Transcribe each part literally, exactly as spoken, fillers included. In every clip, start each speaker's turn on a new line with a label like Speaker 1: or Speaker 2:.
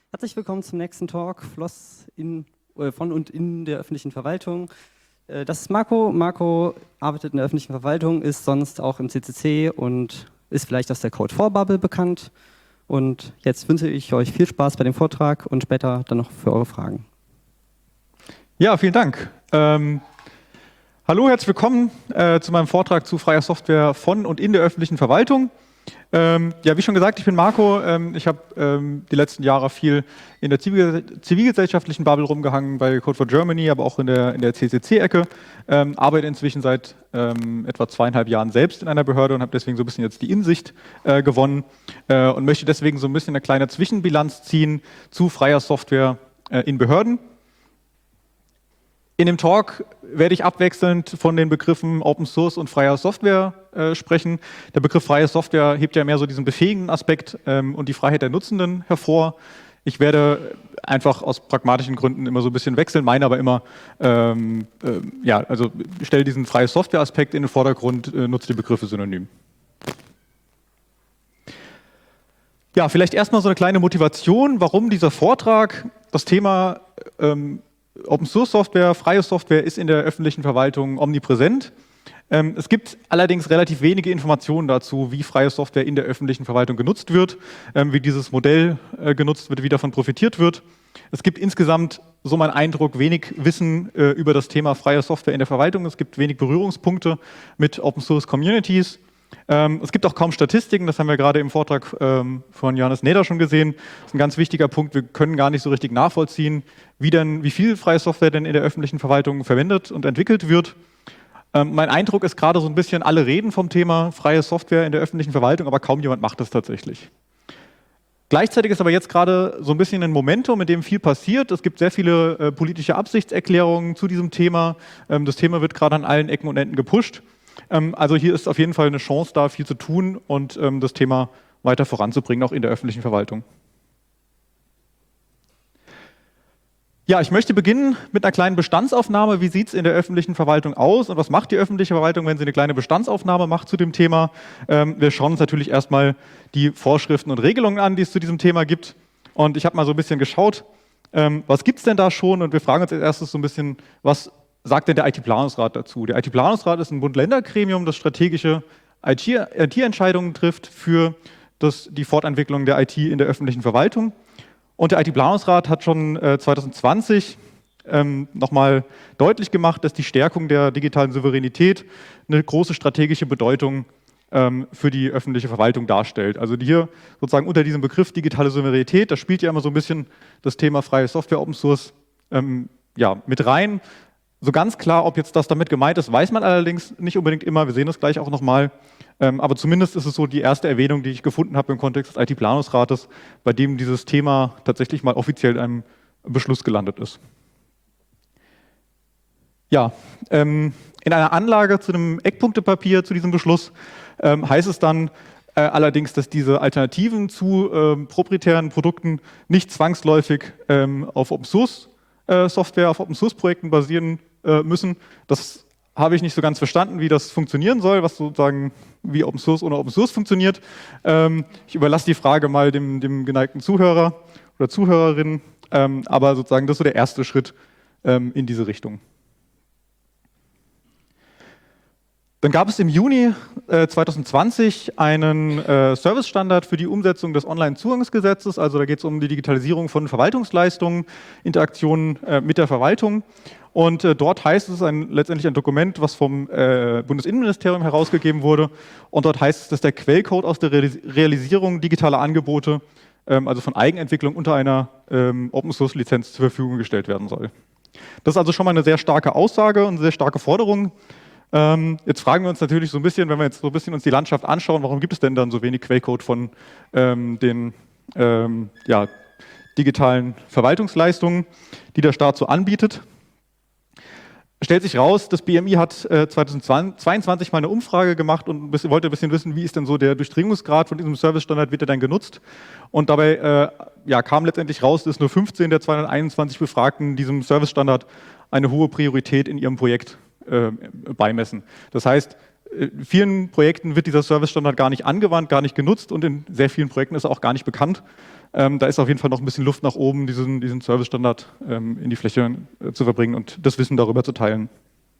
Speaker 1: Herzlich willkommen zum nächsten Talk, Floss in, äh, von und in der öffentlichen Verwaltung. Äh, das ist Marco. Marco arbeitet in der öffentlichen Verwaltung, ist sonst auch im C C C und ist vielleicht aus der Code vier Bubble bekannt. Und jetzt wünsche ich euch viel Spaß bei dem Vortrag und später dann noch für eure Fragen.
Speaker 2: Ja, vielen Dank. Ähm, hallo, herzlich willkommen äh, zu meinem Vortrag zu freier Software von und in der öffentlichen Verwaltung. Ähm, ja, wie schon gesagt, ich bin Marco. Ähm, ich habe ähm, die letzten Jahre viel in der zivil zivilgesellschaftlichen Bubble rumgehangen, bei Code for Germany, aber auch in der, in der C C C-Ecke. Ähm, arbeite inzwischen seit ähm, etwa zweieinhalb Jahren selbst in einer Behörde und habe deswegen so ein bisschen jetzt die Insicht äh, gewonnen äh, und möchte deswegen so ein bisschen eine kleine Zwischenbilanz ziehen zu freier Software äh, in Behörden. In dem Talk werde ich abwechselnd von den Begriffen Open Source und freier Software äh, sprechen. Der Begriff freie Software hebt ja mehr so diesen befähigenden Aspekt ähm, und die Freiheit der Nutzenden hervor. Ich werde einfach aus pragmatischen Gründen immer so ein bisschen wechseln, meine aber immer, ähm, äh, ja, also stelle diesen freie Software-Aspekt in den Vordergrund, äh, nutze die Begriffe synonym. Ja, vielleicht erstmal so eine kleine Motivation, warum dieser Vortrag das Thema ähm, Open Source Software, freie Software ist in der öffentlichen Verwaltung omnipräsent. Ähm, es gibt allerdings relativ wenige Informationen dazu, wie freie Software in der öffentlichen Verwaltung genutzt wird, ähm, wie dieses Modell äh, genutzt wird, wie davon profitiert wird. Es gibt insgesamt, so mein Eindruck, wenig Wissen äh, über das Thema freie Software in der Verwaltung. Es gibt wenig Berührungspunkte mit Open Source Communities. Ähm, es gibt auch kaum Statistiken, das haben wir gerade im Vortrag ähm, von Johannes Neder schon gesehen. Das ist ein ganz wichtiger Punkt, wir können gar nicht so richtig nachvollziehen, wie, denn, wie viel freie Software denn in der öffentlichen Verwaltung verwendet und entwickelt wird. Ähm, mein Eindruck ist gerade so ein bisschen, alle reden vom Thema freie Software in der öffentlichen Verwaltung, aber kaum jemand macht das tatsächlich. Gleichzeitig ist aber jetzt gerade so ein bisschen ein Momentum, in dem viel passiert. Es gibt sehr viele äh, politische Absichtserklärungen zu diesem Thema. Ähm, das Thema wird gerade an allen Ecken und Enden gepusht. Also hier ist auf jeden Fall eine Chance da, viel zu tun und ähm, das Thema weiter voranzubringen, auch in der öffentlichen Verwaltung. Ja, ich möchte beginnen mit einer kleinen Bestandsaufnahme. Wie sieht es in der öffentlichen Verwaltung aus und was macht die öffentliche Verwaltung, wenn sie eine kleine Bestandsaufnahme macht zu dem Thema? Ähm, wir schauen uns natürlich erstmal die Vorschriften und Regelungen an, die es zu diesem Thema gibt. Und ich habe mal so ein bisschen geschaut, ähm, was gibt es denn da schon? Und wir fragen uns als erstes so ein bisschen, was sagt denn der I T-Planungsrat dazu? Der I T-Planungsrat ist ein Bund-Länder-Gremium, das strategische I T-Entscheidungen trifft für das, die Fortentwicklung der I T in der öffentlichen Verwaltung. Und der I T-Planungsrat hat schon äh, zwanzig zwanzig ähm, nochmal deutlich gemacht, dass die Stärkung der digitalen Souveränität eine große strategische Bedeutung ähm, für die öffentliche Verwaltung darstellt. Also hier sozusagen unter diesem Begriff digitale Souveränität, da spielt ja immer so ein bisschen das Thema freie Software, Open Source ähm, ja, mit rein. So ganz klar, ob jetzt das damit gemeint ist, weiß man allerdings nicht unbedingt immer. Wir sehen das gleich auch nochmal. Ähm, aber zumindest ist es so die erste Erwähnung, die ich gefunden habe im Kontext des I T-Planungsrates, bei dem dieses Thema tatsächlich mal offiziell in einem Beschluss gelandet ist. Ja, ähm, in einer Anlage zu einem Eckpunktepapier zu diesem Beschluss ähm, heißt es dann äh, allerdings, dass diese Alternativen zu ähm, proprietären Produkten nicht zwangsläufig ähm, auf Open Source äh, Software, auf Open Source Projekten basieren äh, müssen. Das habe ich nicht so ganz verstanden, wie das funktionieren soll, was sozusagen wie Open Source ohne Open Source funktioniert. Ähm, ich überlasse die Frage mal dem, dem geneigten Zuhörer oder Zuhörerin, ähm, aber sozusagen das ist so der erste Schritt ähm, in diese Richtung. Dann gab es im Juni äh, zwanzig zwanzig einen äh, Servicestandard für die Umsetzung des Onlinezugangsgesetzes. Also da geht es um die Digitalisierung von Verwaltungsleistungen, Interaktionen äh, mit der Verwaltung. Und äh, dort heißt es ein, letztendlich ein Dokument, was vom äh, Bundesinnenministerium herausgegeben wurde. Und dort heißt es, dass der Quellcode aus der Re Realisierung digitaler Angebote, ähm, also von Eigenentwicklung unter einer ähm, Open-Source-Lizenz zur Verfügung gestellt werden soll. Das ist also schon mal eine sehr starke Aussage und eine sehr starke Forderung. Ähm, jetzt fragen wir uns natürlich so ein bisschen, wenn wir jetzt so ein bisschen uns die Landschaft anschauen, warum gibt es denn dann so wenig Quellcode von ähm, den ähm, ja, digitalen Verwaltungsleistungen, die der Staat so anbietet? Stellt sich raus, das B M I hat äh, zweitausendzweiundzwanzig mal eine Umfrage gemacht und ein bisschen, wollte ein bisschen wissen, wie ist denn so der Durchdringungsgrad von diesem Servicestandard, wird er dann genutzt? Und dabei äh, ja, kam letztendlich raus, dass nur fünfzehn der zweihunderteinundzwanzig Befragten diesem Servicestandard eine hohe Priorität in ihrem Projekt äh, beimessen. Das heißt, in vielen Projekten wird dieser Service-Standard gar nicht angewandt, gar nicht genutzt und in sehr vielen Projekten ist er auch gar nicht bekannt. Ähm, da ist auf jeden Fall noch ein bisschen Luft nach oben, diesen, diesen Service-Standard ähm, in die Fläche äh, zu verbringen und das Wissen darüber zu teilen.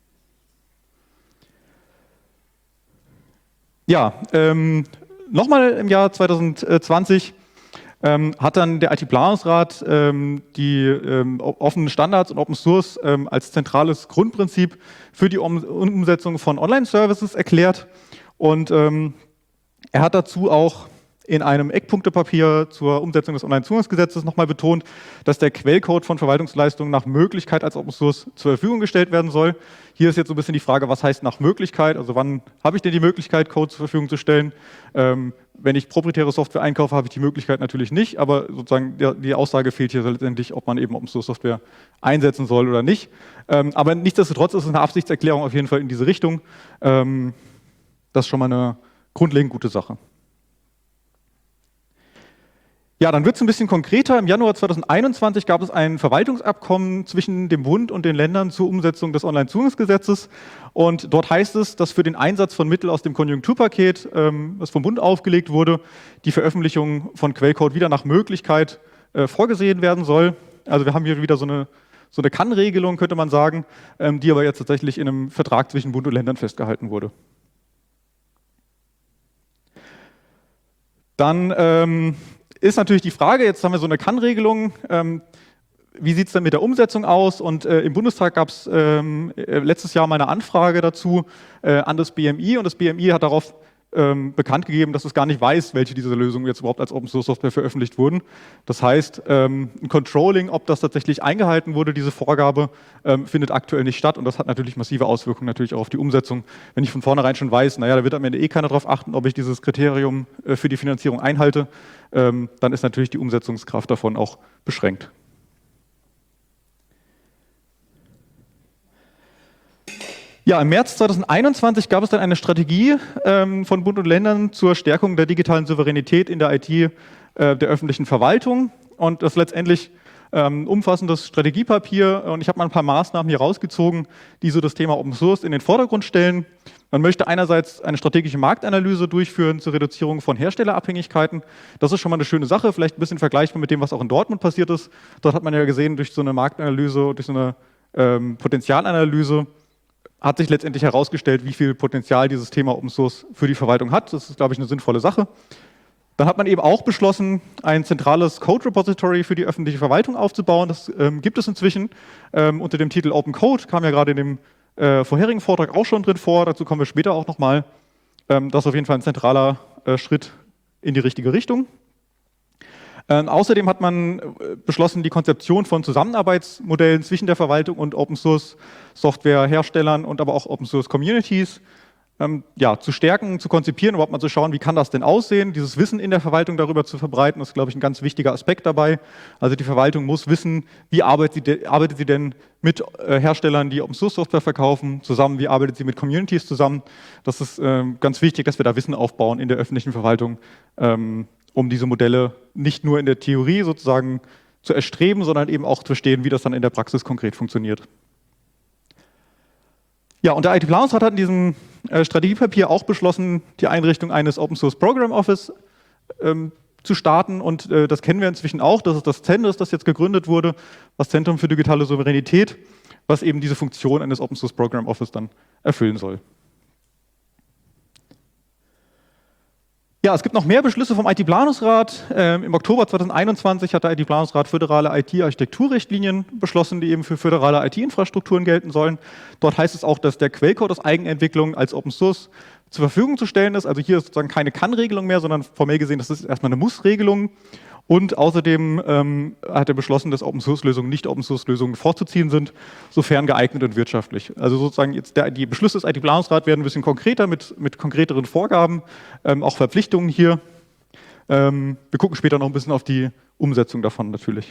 Speaker 2: Ja, ähm, nochmal im Jahr zweitausendzwanzig ähm, hat dann der I T-Planungsrat ähm, die ähm, offenen Standards und Open Source ähm, als zentrales Grundprinzip für die um Umsetzung von Online-Services erklärt und ähm, er hat dazu auch in einem Eckpunktepapier zur Umsetzung des Onlinezugangsgesetzes nochmal betont, dass der Quellcode von Verwaltungsleistungen nach Möglichkeit als Open Source zur Verfügung gestellt werden soll. Hier ist jetzt so ein bisschen die Frage, was heißt nach Möglichkeit? Also wann habe ich denn die Möglichkeit, Code zur Verfügung zu stellen? Ähm, wenn ich proprietäre Software einkaufe, habe ich die Möglichkeit natürlich nicht, aber sozusagen die, die Aussage fehlt hier letztendlich, ob man eben Open Source Software einsetzen soll oder nicht. Ähm, aber nichtsdestotrotz ist es eine Absichtserklärung auf jeden Fall in diese Richtung. Ähm, das ist schon mal eine grundlegend gute Sache. Ja, dann wird es ein bisschen konkreter. Im Januar zweitausendeinundzwanzig gab es ein Verwaltungsabkommen zwischen dem Bund und den Ländern zur Umsetzung des Onlinezugangsgesetzes. Und dort heißt es, dass für den Einsatz von Mitteln aus dem Konjunkturpaket, ähm, das vom Bund aufgelegt wurde, die Veröffentlichung von Quellcode wieder nach Möglichkeit äh, vorgesehen werden soll. Also wir haben hier wieder so eine, so eine Kann-Regelung, könnte man sagen, ähm, die aber jetzt tatsächlich in einem Vertrag zwischen Bund und Ländern festgehalten wurde. Dann ähm, ist natürlich die Frage, jetzt haben wir so eine Kann-Regelung, ähm, wie sieht es denn mit der Umsetzung aus? Und äh, im Bundestag gab es ähm, letztes Jahr mal eine Anfrage dazu äh, an das B M I und das B M I hat darauf ähm, bekannt gegeben, dass es gar nicht weiß, welche dieser Lösungen jetzt überhaupt als Open-Source-Software veröffentlicht wurden. Das heißt, ähm, ein Controlling, ob das tatsächlich eingehalten wurde, diese Vorgabe, ähm, findet aktuell nicht statt und das hat natürlich massive Auswirkungen natürlich auch auf die Umsetzung. Wenn ich von vornherein schon weiß, naja, da wird am Ende eh keiner darauf achten, ob ich dieses Kriterium äh, für die Finanzierung einhalte, ähm, dann ist natürlich die Umsetzungskraft davon auch beschränkt. Ja, im März zweitausendeinundzwanzig gab es dann eine Strategie ähm, von Bund und Ländern zur Stärkung der digitalen Souveränität in der I T äh, der öffentlichen Verwaltung. Und das ist letztendlich ähm, umfassendes Strategiepapier. Und ich habe mal ein paar Maßnahmen hier rausgezogen, die so das Thema Open Source in den Vordergrund stellen. Man möchte einerseits eine strategische Marktanalyse durchführen zur Reduzierung von Herstellerabhängigkeiten. Das ist schon mal eine schöne Sache, vielleicht ein bisschen vergleichbar mit dem, was auch in Dortmund passiert ist. Dort hat man ja gesehen, durch so eine Marktanalyse, durch so eine ähm, Potenzialanalyse, hat sich letztendlich herausgestellt, wie viel Potenzial dieses Thema Open Source für die Verwaltung hat. Das ist, glaube ich, eine sinnvolle Sache. Dann hat man eben auch beschlossen, ein zentrales Code Repository für die öffentliche Verwaltung aufzubauen. Das ähm, gibt es inzwischen ähm, unter dem Titel Open Code, kam ja gerade in dem äh, vorherigen Vortrag auch schon drin vor. Dazu kommen wir später auch nochmal. Ähm, das ist auf jeden Fall ein zentraler äh, Schritt in die richtige Richtung. Ähm, außerdem hat man beschlossen, die Konzeption von Zusammenarbeitsmodellen zwischen der Verwaltung und Open-Source-Software-Herstellern und aber auch Open-Source-Communities ähm, ja, zu stärken, zu konzipieren, überhaupt mal zu schauen, wie kann das denn aussehen, dieses Wissen in der Verwaltung darüber zu verbreiten, das ist, glaube ich, ein ganz wichtiger Aspekt dabei. Also die Verwaltung muss wissen, wie arbeitet sie, arbeitet sie denn mit äh, Herstellern, die Open-Source-Software verkaufen, zusammen, wie arbeitet sie mit Communities zusammen. Das ist äh, ganz wichtig, dass wir da Wissen aufbauen in der öffentlichen Verwaltung, ähm, um diese Modelle nicht nur in der Theorie sozusagen zu erstreben, sondern eben auch zu verstehen, wie das dann in der Praxis konkret funktioniert. Ja, und der I T-Planungsrat hat in diesem äh, Strategiepapier auch beschlossen, die Einrichtung eines Open Source Program Office ähm, zu starten und äh, das kennen wir inzwischen auch, das ist das CENDES, das jetzt gegründet wurde, das Zentrum für digitale Souveränität, was eben diese Funktion eines Open Source Program Office dann erfüllen soll. Ja, es gibt noch mehr Beschlüsse vom I T-Planungsrat. Ähm, Im Oktober zweitausendeinundzwanzig hat der I T-Planungsrat föderale I T-Architekturrichtlinien beschlossen, die eben für föderale I T-Infrastrukturen gelten sollen. Dort heißt es auch, dass der Quellcode aus Eigenentwicklung als Open Source zur Verfügung zu stellen ist. Also hier ist sozusagen keine Kann-Regelung mehr, sondern formell gesehen, das ist erstmal eine Muss-Regelung. Und außerdem ähm, hat er beschlossen, dass Open-Source-Lösungen nicht Open-Source-Lösungen vorzuziehen sind, sofern geeignet und wirtschaftlich. Also sozusagen jetzt der, die Beschlüsse des I T-Planungsrats werden ein bisschen konkreter mit, mit konkreteren Vorgaben, ähm, auch Verpflichtungen hier. Ähm, wir gucken später noch ein bisschen auf die Umsetzung davon natürlich.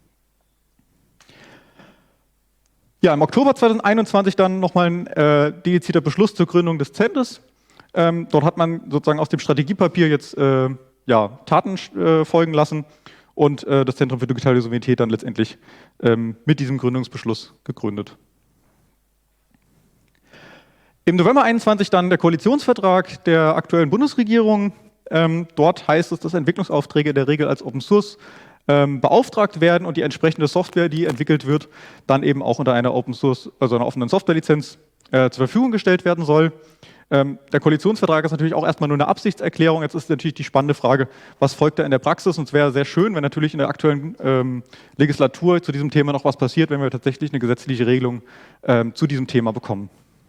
Speaker 2: Ja, im Oktober zweitausendeinundzwanzig dann nochmal ein äh, dedizierter Beschluss zur Gründung des CENDES. Ähm, dort hat man sozusagen aus dem Strategiepapier jetzt äh, ja, Taten äh, folgen lassen und äh, das Zentrum für digitale Souveränität dann letztendlich ähm, mit diesem Gründungsbeschluss gegründet. Im November einundzwanzig dann der Koalitionsvertrag der aktuellen Bundesregierung. Ähm, dort heißt es, dass Entwicklungsaufträge in der Regel als Open Source ähm, beauftragt werden und die entsprechende Software, die entwickelt wird, dann eben auch unter einer Open Source, also einer offenen Softwarelizenz äh, zur Verfügung gestellt werden soll. Ähm, der Koalitionsvertrag ist natürlich auch erstmal nur eine Absichtserklärung. Jetzt ist natürlich die spannende Frage, was folgt da in der Praxis? Und es wäre sehr schön, wenn natürlich in der aktuellen ähm, Legislatur zu diesem Thema noch was passiert, wenn wir tatsächlich eine gesetzliche Regelung ähm, zu diesem Thema bekommen.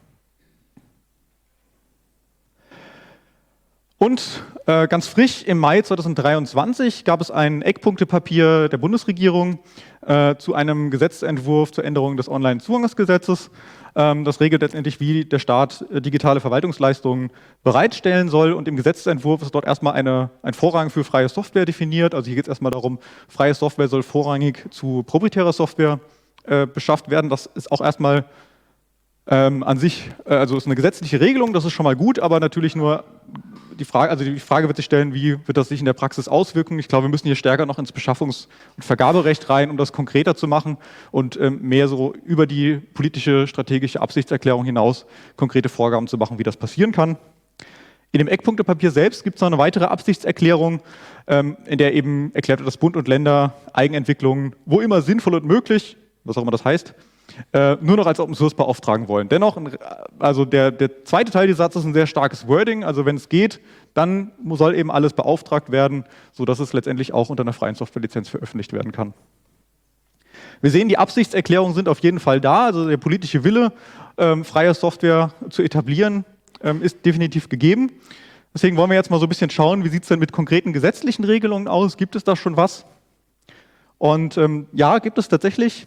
Speaker 2: Und äh, ganz frisch im Mai zweitausenddreiundzwanzig gab es ein Eckpunktepapier der Bundesregierung äh, zu einem Gesetzentwurf zur Änderung des Onlinezugangsgesetzes. Ähm, das regelt letztendlich, wie der Staat äh, digitale Verwaltungsleistungen bereitstellen soll. Und im Gesetzentwurf ist dort erstmal eine, ein Vorrang für freie Software definiert. Also hier geht es erstmal darum, freie Software soll vorrangig zu proprietärer Software äh, beschafft werden. Das ist auch erstmal ähm, an sich, äh, also ist eine gesetzliche Regelung, das ist schon mal gut, aber natürlich nur die Frage, also die Frage wird sich stellen, wie wird das sich in der Praxis auswirken? Ich glaube, wir müssen hier stärker noch ins Beschaffungs- und Vergaberecht rein, um das konkreter zu machen und ähm, mehr so über die politische, strategische Absichtserklärung hinaus konkrete Vorgaben zu machen, wie das passieren kann. In dem Eckpunktepapier selbst gibt es noch eine weitere Absichtserklärung, ähm, in der eben erklärt wird, dass Bund und Länder Eigenentwicklungen, wo immer sinnvoll und möglich, was auch immer das heißt, Äh, nur noch als Open Source beauftragen wollen. Dennoch, also der, der zweite Teil des Satzes ist ein sehr starkes Wording, also wenn es geht, dann soll eben alles beauftragt werden, sodass es letztendlich auch unter einer freien Softwarelizenz veröffentlicht werden kann. Wir sehen, die Absichtserklärungen sind auf jeden Fall da, also der politische Wille, ähm, freie Software zu etablieren, ähm, ist definitiv gegeben. Deswegen wollen wir jetzt mal so ein bisschen schauen, wie sieht es denn mit konkreten gesetzlichen Regelungen aus? Gibt es da schon was? Und ähm, ja, gibt es tatsächlich.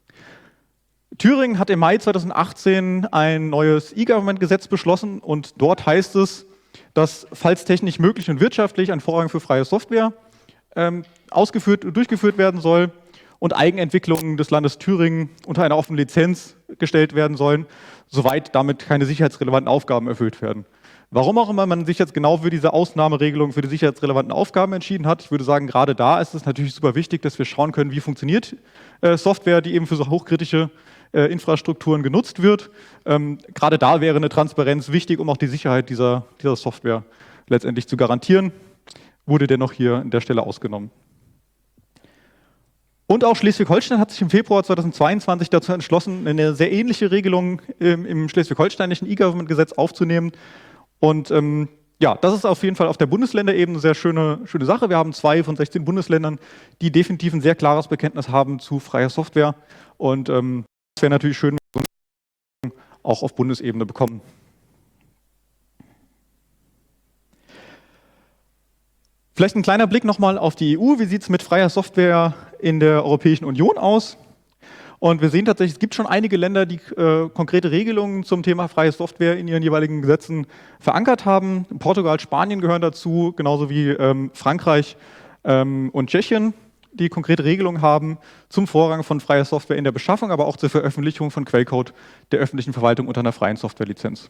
Speaker 2: Thüringen hat im Mai zweitausendachtzehn ein neues E-Government-Gesetz beschlossen und dort heißt es, dass falls technisch möglich und wirtschaftlich ein Vorrang für freie Software ähm, ausgeführt und durchgeführt werden soll und Eigenentwicklungen des Landes Thüringen unter einer offenen Lizenz gestellt werden sollen, soweit damit keine sicherheitsrelevanten Aufgaben erfüllt werden. Warum auch immer man sich jetzt genau für diese Ausnahmeregelung für die sicherheitsrelevanten Aufgaben entschieden hat, ich würde sagen, gerade da ist es natürlich super wichtig, dass wir schauen können, wie funktioniert äh, Software, die eben für so hochkritische äh, Infrastrukturen genutzt wird. Ähm, gerade da wäre eine Transparenz wichtig, um auch die Sicherheit dieser, dieser Software letztendlich zu garantieren. Wurde dennoch hier an der Stelle ausgenommen. Und auch Schleswig-Holstein hat sich im Februar zweitausendzweiundzwanzig dazu entschlossen, eine sehr ähnliche Regelung im, im schleswig-holsteinischen E-Government-Gesetz aufzunehmen. Und ähm, ja, das ist auf jeden Fall auf der Bundesländerebene eine sehr schöne, schöne Sache. Wir haben zwei von sechzehn Bundesländern, die definitiv ein sehr klares Bekenntnis haben zu freier Software. Und ähm, das wäre natürlich schön, wenn wir auch auf Bundesebene bekommen. Vielleicht ein kleiner Blick nochmal auf die E U. Wie sieht es mit freier Software in der Europäischen Union aus? Und wir sehen tatsächlich, es gibt schon einige Länder, die äh, konkrete Regelungen zum Thema freie Software in ihren jeweiligen Gesetzen verankert haben. Portugal, Spanien gehören dazu, genauso wie ähm, Frankreich ähm, und Tschechien, die konkrete Regelungen haben zum Vorrang von freier Software in der Beschaffung, aber auch zur Veröffentlichung von Quellcode der öffentlichen Verwaltung unter einer freien Softwarelizenz.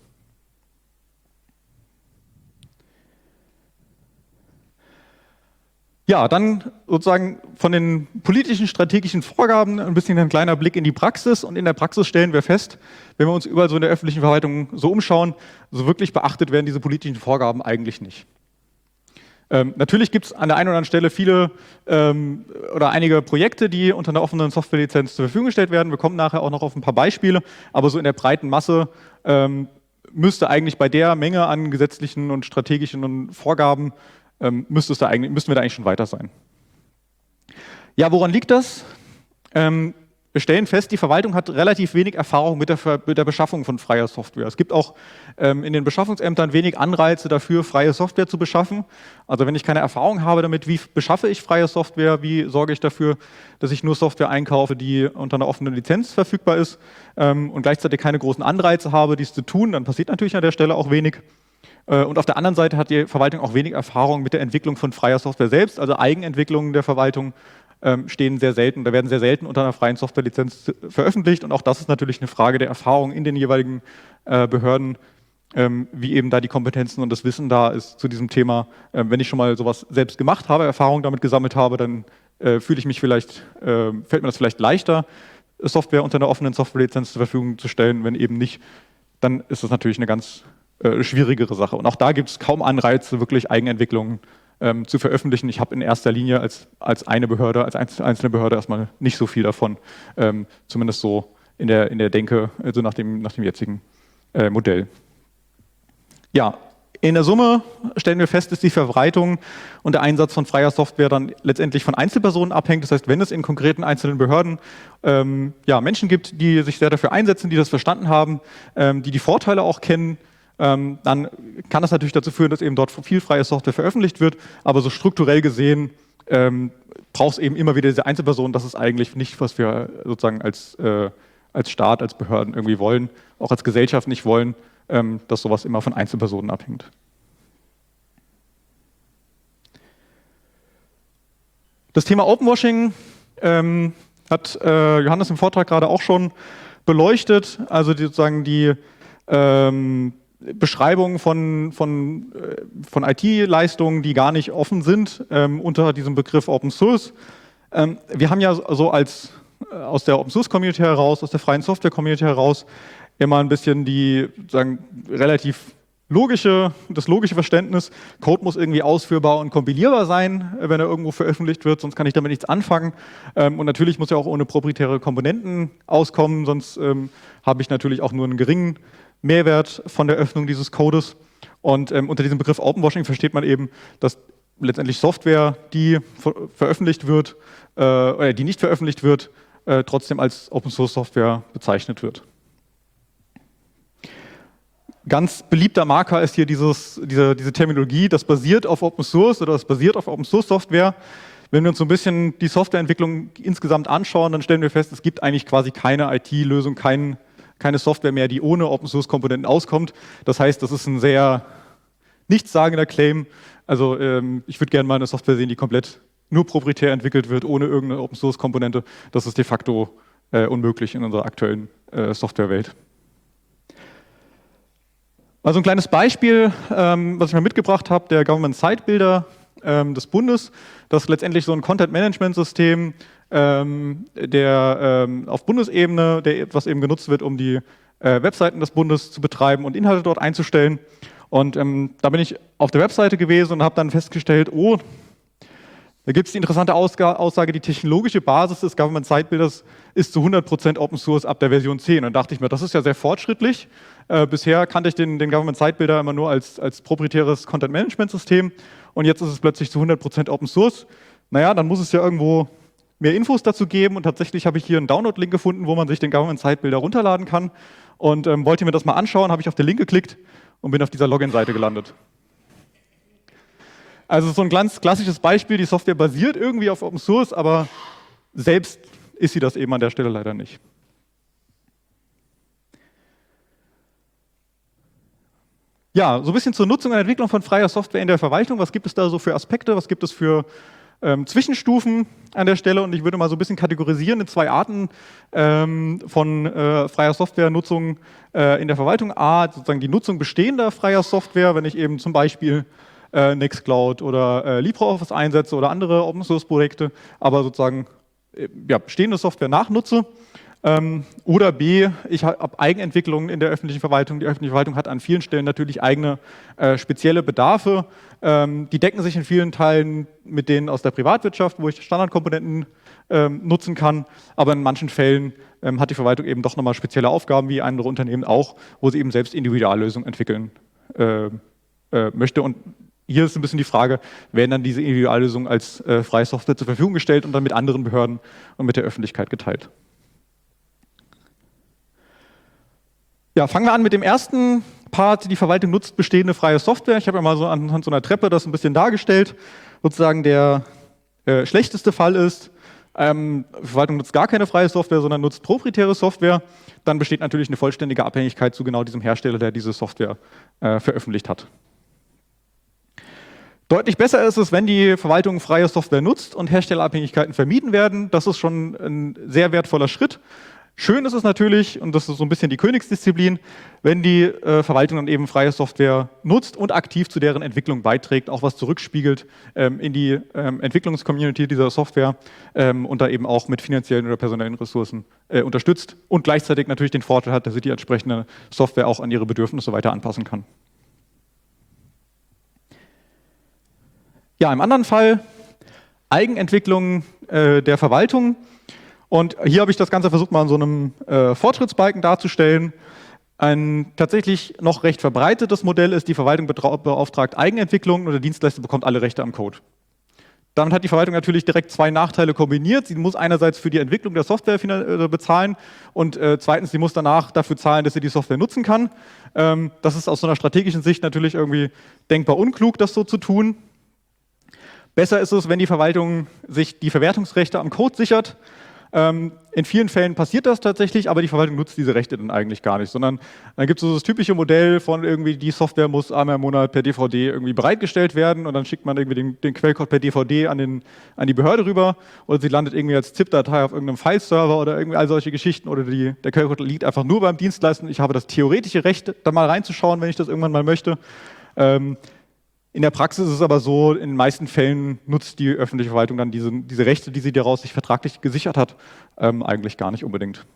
Speaker 2: Ja, dann sozusagen von den politischen, strategischen Vorgaben ein bisschen ein kleiner Blick in die Praxis. Und in der Praxis stellen wir fest, wenn wir uns überall so in der öffentlichen Verwaltung so umschauen, so wirklich beachtet werden diese politischen Vorgaben eigentlich nicht. Ähm, natürlich gibt es an der einen oder anderen Stelle viele ähm, oder einige Projekte, die unter einer offenen Softwarelizenz zur Verfügung gestellt werden. Wir kommen nachher auch noch auf ein paar Beispiele, aber so in der breiten Masse ähm, müsste eigentlich bei der Menge an gesetzlichen und strategischen Vorgaben Ähm, müsste es da eigentlich, müssten wir da eigentlich schon weiter sein. Ja, woran liegt das? Ähm, wir stellen fest, die Verwaltung hat relativ wenig Erfahrung mit der, mit der Beschaffung von freier Software. Es gibt auch ähm, in den Beschaffungsämtern wenig Anreize dafür, freie Software zu beschaffen. Also wenn ich keine Erfahrung habe damit, wie beschaffe ich freie Software, wie sorge ich dafür, dass ich nur Software einkaufe, die unter einer offenen Lizenz verfügbar ist ähm, und gleichzeitig keine großen Anreize habe, dies zu tun, dann passiert natürlich an der Stelle auch wenig. Und auf der anderen Seite hat die Verwaltung auch wenig Erfahrung mit der Entwicklung von freier Software selbst. Also Eigenentwicklungen der Verwaltung ähm, stehen sehr selten, da werden sehr selten unter einer freien Softwarelizenz veröffentlicht. Und auch das ist natürlich eine Frage der Erfahrung in den jeweiligen äh, Behörden, ähm, wie eben da die Kompetenzen und das Wissen da ist zu diesem Thema. Ähm, wenn ich schon mal sowas selbst gemacht habe, Erfahrung damit gesammelt habe, dann äh, fühle ich mich vielleicht, äh, fällt mir das vielleicht leichter, Software unter einer offenen Softwarelizenz zur Verfügung zu stellen, wenn eben nicht dann ist das natürlich eine ganz äh, schwierigere Sache. Und auch da gibt es kaum Anreize, wirklich Eigenentwicklungen ähm, zu veröffentlichen. Ich habe in erster Linie als, als eine Behörde, als einzelne Behörde erstmal nicht so viel davon, ähm, zumindest so in der, in der Denke, also nach dem, nach dem jetzigen äh, Modell. Ja, in der Summe stellen wir fest, dass die Verbreitung und der Einsatz von freier Software dann letztendlich von Einzelpersonen abhängt. Das heißt, wenn es in konkreten einzelnen Behörden ähm, ja, Menschen gibt, die sich sehr dafür einsetzen, die das verstanden haben, ähm, die die Vorteile auch kennen, ähm, dann kann das natürlich dazu führen, dass eben dort viel freie Software veröffentlicht wird. Aber so strukturell gesehen ähm, braucht es eben immer wieder diese Einzelpersonen. Das ist eigentlich nicht, was wir sozusagen als, äh, als Staat, als Behörden irgendwie wollen, auch als Gesellschaft nicht wollen, dass sowas immer von Einzelpersonen abhängt. Das Thema Openwashing ähm, hat äh, Johannes im Vortrag gerade auch schon beleuchtet, also die, sozusagen die ähm, Beschreibung von, von, äh, von I T-Leistungen, die gar nicht offen sind, ähm, unter diesem Begriff Open Source. Ähm, wir haben ja so als äh, aus der Open Source Community heraus, aus der freien Software Community heraus, immer ein bisschen die sagen, relativ logische, das logische Verständnis, Code muss irgendwie ausführbar und kompilierbar sein, wenn er irgendwo veröffentlicht wird, sonst kann ich damit nichts anfangen. Ähm, und natürlich muss er auch ohne proprietäre Komponenten auskommen, sonst ähm, habe ich natürlich auch nur einen geringen Mehrwert von der Öffnung dieses Codes. Und ähm, unter diesem Begriff Openwashing versteht man eben, dass letztendlich Software, die ver veröffentlicht wird, äh, oder die nicht veröffentlicht wird, äh, trotzdem als Open-Source-Software bezeichnet wird. Ganz beliebter Marker ist hier dieses, diese, diese Terminologie, das basiert auf Open Source oder das basiert auf Open Source Software. Wenn wir uns so ein bisschen die Softwareentwicklung insgesamt anschauen, dann stellen wir fest, es gibt eigentlich quasi keine I T-Lösung, kein, keine Software mehr, die ohne Open Source Komponenten auskommt. Das heißt, das ist ein sehr nichtssagender Claim. Also ähm, ich würde gerne mal eine Software sehen, die komplett nur proprietär entwickelt wird, ohne irgendeine Open Source Komponente. Das ist de facto äh, unmöglich in unserer aktuellen äh, Softwarewelt. Also ein kleines Beispiel, ähm, was ich mal mitgebracht habe, der Government Site Builder ähm, des Bundes. Das ist letztendlich so ein Content-Management-System, ähm, der ähm, auf Bundesebene, der, was eben genutzt wird, um die äh, Webseiten des Bundes zu betreiben und Inhalte dort einzustellen. Und ähm, da bin ich auf der Webseite gewesen und habe dann festgestellt, oh, da gibt es die interessante Ausga Aussage, die technologische Basis des Government Site Builders ist zu hundert Prozent Open Source ab der Version zehn. Und dann dachte ich mir, das ist ja sehr fortschrittlich. Äh, bisher kannte ich den, den Government Site Builder immer nur als, als proprietäres Content Management System und jetzt ist es plötzlich zu hundert Prozent Open Source. Naja, dann muss es ja irgendwo mehr Infos dazu geben und tatsächlich habe ich hier einen Download-Link gefunden, wo man sich den Government Site Builder runterladen kann und ähm, wollte mir das mal anschauen, habe ich auf den Link geklickt und bin auf dieser Login-Seite gelandet. Also so ein ganz klassisches Beispiel, die Software basiert irgendwie auf Open Source, aber selbst ist sie das eben an der Stelle leider nicht. Ja, so ein bisschen zur Nutzung und Entwicklung von freier Software in der Verwaltung. Was gibt es da so für Aspekte, was gibt es für ähm, Zwischenstufen an der Stelle? Und ich würde mal so ein bisschen kategorisieren in zwei Arten ähm, von äh, freier Softwarenutzung äh, in der Verwaltung. A, sozusagen die Nutzung bestehender freier Software, wenn ich eben zum Beispiel Nextcloud oder äh, LibreOffice einsetze oder andere Open-Source-Projekte, aber sozusagen äh, ja, bestehende Software nachnutze. Ähm, oder B, ich habe Eigenentwicklungen in der öffentlichen Verwaltung. Die öffentliche Verwaltung hat an vielen Stellen natürlich eigene äh, spezielle Bedarfe. Ähm, die decken sich in vielen Teilen mit denen aus der Privatwirtschaft, wo ich Standardkomponenten ähm, nutzen kann. Aber in manchen Fällen ähm, hat die Verwaltung eben doch nochmal spezielle Aufgaben, wie andere Unternehmen auch, wo sie eben selbst Individuallösungen entwickeln äh, äh, möchte. Und hier ist ein bisschen die Frage, werden dann diese Individuallösungen als äh, freie Software zur Verfügung gestellt und dann mit anderen Behörden und mit der Öffentlichkeit geteilt. Ja, fangen wir an mit dem ersten Part. Die Verwaltung nutzt bestehende freie Software. Ich habe ja mal so anhand so einer Treppe das ein bisschen dargestellt. Sozusagen der äh, schlechteste Fall ist, ähm, die Verwaltung nutzt gar keine freie Software, sondern nutzt proprietäre Software. Dann besteht natürlich eine vollständige Abhängigkeit zu genau diesem Hersteller, der diese Software äh, veröffentlicht hat. Deutlich besser ist es, wenn die Verwaltung freie Software nutzt und Herstellerabhängigkeiten vermieden werden. Das ist schon ein sehr wertvoller Schritt. Schön ist es natürlich, und das ist so ein bisschen die Königsdisziplin, wenn die äh, Verwaltung dann eben freie Software nutzt und aktiv zu deren Entwicklung beiträgt, auch was zurückspiegelt ähm, in die ähm, Entwicklungscommunity dieser Software ähm, und da eben auch mit finanziellen oder personellen Ressourcen äh, unterstützt und gleichzeitig natürlich den Vorteil hat, dass sie die entsprechende Software auch an ihre Bedürfnisse weiter anpassen kann. Ja, im anderen Fall Eigenentwicklung äh, der Verwaltung. Und hier habe ich das Ganze versucht, mal in so einem äh, Fortschrittsbalken darzustellen. Ein tatsächlich noch recht verbreitetes Modell ist, die Verwaltung beauftragt Eigenentwicklung und der Dienstleister bekommt alle Rechte am Code. Damit hat die Verwaltung natürlich direkt zwei Nachteile kombiniert. Sie muss einerseits für die Entwicklung der Software bezahlen und äh, zweitens, sie muss danach dafür zahlen, dass sie die Software nutzen kann. Ähm, das ist aus so einer strategischen Sicht natürlich irgendwie denkbar unklug, das so zu tun. Besser ist es, wenn die Verwaltung sich die Verwertungsrechte am Code sichert. Ähm, in vielen Fällen passiert das tatsächlich, aber die Verwaltung nutzt diese Rechte dann eigentlich gar nicht, sondern dann gibt es so das typische Modell von irgendwie, die Software muss einmal im Monat per D V D irgendwie bereitgestellt werden und dann schickt man irgendwie den, den Quellcode per D V D an, den, an die Behörde rüber oder sie landet irgendwie als ZIP-Datei auf irgendeinem File-Server oder irgendwie all solche Geschichten oder die, der Quellcode liegt einfach nur beim Dienstleister. Ich habe das theoretische Recht, da mal reinzuschauen, wenn ich das irgendwann mal möchte. Ähm, In der Praxis ist es aber so, in den meisten Fällen nutzt die öffentliche Verwaltung dann diese, diese Rechte, die sie daraus sich vertraglich gesichert hat, ähm, eigentlich gar nicht unbedingt.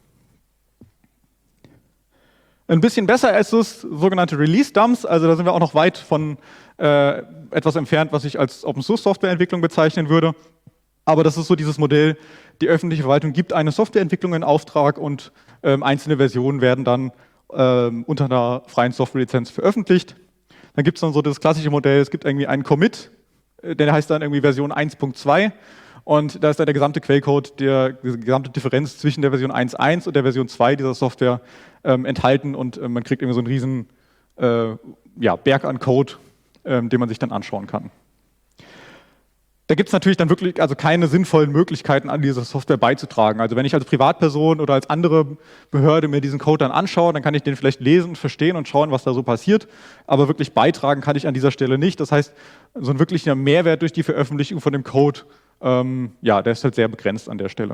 Speaker 2: Ein bisschen besser ist es sogenannte Release-Dumps, also da sind wir auch noch weit von äh, etwas entfernt, was ich als Open-Source-Softwareentwicklung bezeichnen würde. Aber das ist so dieses Modell, die öffentliche Verwaltung gibt eine Softwareentwicklung in Auftrag und ähm, einzelne Versionen werden dann ähm, unter einer freien Software-Lizenz veröffentlicht. Dann gibt es dann so das klassische Modell, es gibt irgendwie einen Commit, der heißt dann irgendwie Version eins Punkt zwei und da ist dann der gesamte Quellcode, der, die gesamte Differenz zwischen der Version eins Punkt eins und der Version zwei dieser Software ähm, enthalten und äh, man kriegt irgendwie so einen riesen äh, ja, Berg an Code, ähm, den man sich dann anschauen kann. Da gibt es natürlich dann wirklich also keine sinnvollen Möglichkeiten, an diese Software beizutragen. Also wenn ich als Privatperson oder als andere Behörde mir diesen Code dann anschaue, dann kann ich den vielleicht lesen, verstehen und schauen, was da so passiert. Aber wirklich beitragen kann ich an dieser Stelle nicht. Das heißt, so ein wirklicher Mehrwert durch die Veröffentlichung von dem Code, ähm, ja, der ist halt sehr begrenzt an der Stelle.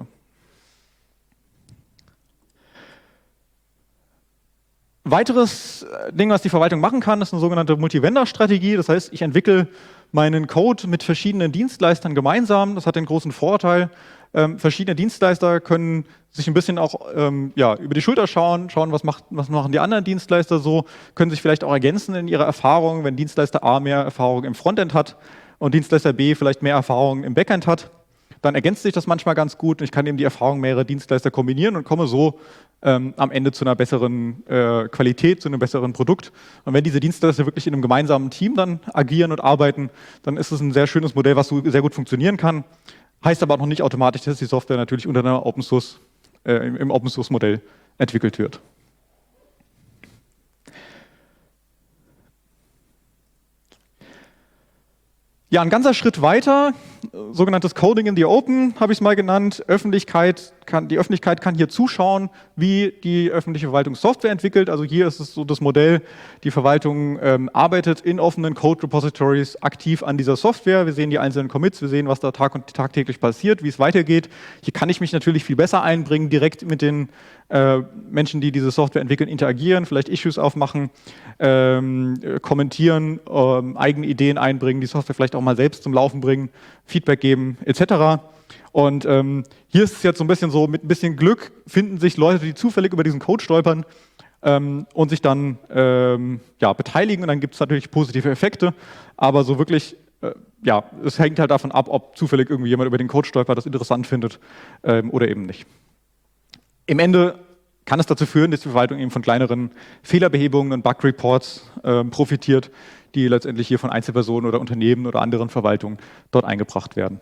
Speaker 2: Weiteres Ding, was die Verwaltung machen kann, ist eine sogenannte Multi-Vendor-Strategie. Das heißt, ich entwickle meinen Code mit verschiedenen Dienstleistern gemeinsam. Das hat den großen Vorteil, ähm, verschiedene Dienstleister können sich ein bisschen auch ähm, ja, über die Schulter schauen, schauen, was, macht, was machen die anderen Dienstleister so, können sich vielleicht auch ergänzen in ihrer Erfahrung, wenn Dienstleister A mehr Erfahrung im Frontend hat und Dienstleister B vielleicht mehr Erfahrung im Backend hat. Dann ergänzt sich das manchmal ganz gut und ich kann eben die Erfahrung mehrerer Dienstleister kombinieren und komme so ähm, am Ende zu einer besseren äh, Qualität, zu einem besseren Produkt. Und wenn diese Dienstleister wirklich in einem gemeinsamen Team dann agieren und arbeiten, dann ist es ein sehr schönes Modell, was so sehr gut funktionieren kann. Heißt aber auch noch nicht automatisch, dass die Software natürlich unter einer Open Source, äh, im Open Source Modell entwickelt wird. Ja, ein ganzer Schritt weiter, sogenanntes Coding in the Open, habe ich es mal genannt. Öffentlichkeit kann, die Öffentlichkeit kann hier zuschauen, wie die öffentliche Verwaltung Software entwickelt. Also hier ist es so das Modell, die Verwaltung ähm, arbeitet in offenen Code-Repositories aktiv an dieser Software. Wir sehen die einzelnen Commits, wir sehen, was da tag und tagtäglich passiert, wie es weitergeht. Hier kann ich mich natürlich viel besser einbringen, direkt mit den äh, Menschen, die diese Software entwickeln, interagieren, vielleicht Issues aufmachen, ähm, kommentieren, ähm, eigene Ideen einbringen, die Software vielleicht auch mal selbst zum Laufen bringen, Feedback geben, et cetera. Und ähm, hier ist es jetzt so ein bisschen so, mit ein bisschen Glück finden sich Leute, die zufällig über diesen Code stolpern ähm, und sich dann ähm, ja, beteiligen. Und dann gibt es natürlich positive Effekte, aber so wirklich, äh, ja, es hängt halt davon ab, ob zufällig irgendwie jemand über den Code stolpert, das interessant findet ähm, oder eben nicht. Im Ende kann es dazu führen, dass die Verwaltung eben von kleineren Fehlerbehebungen und Bug-Reports äh, profitiert, die letztendlich hier von Einzelpersonen oder Unternehmen oder anderen Verwaltungen dort eingebracht werden.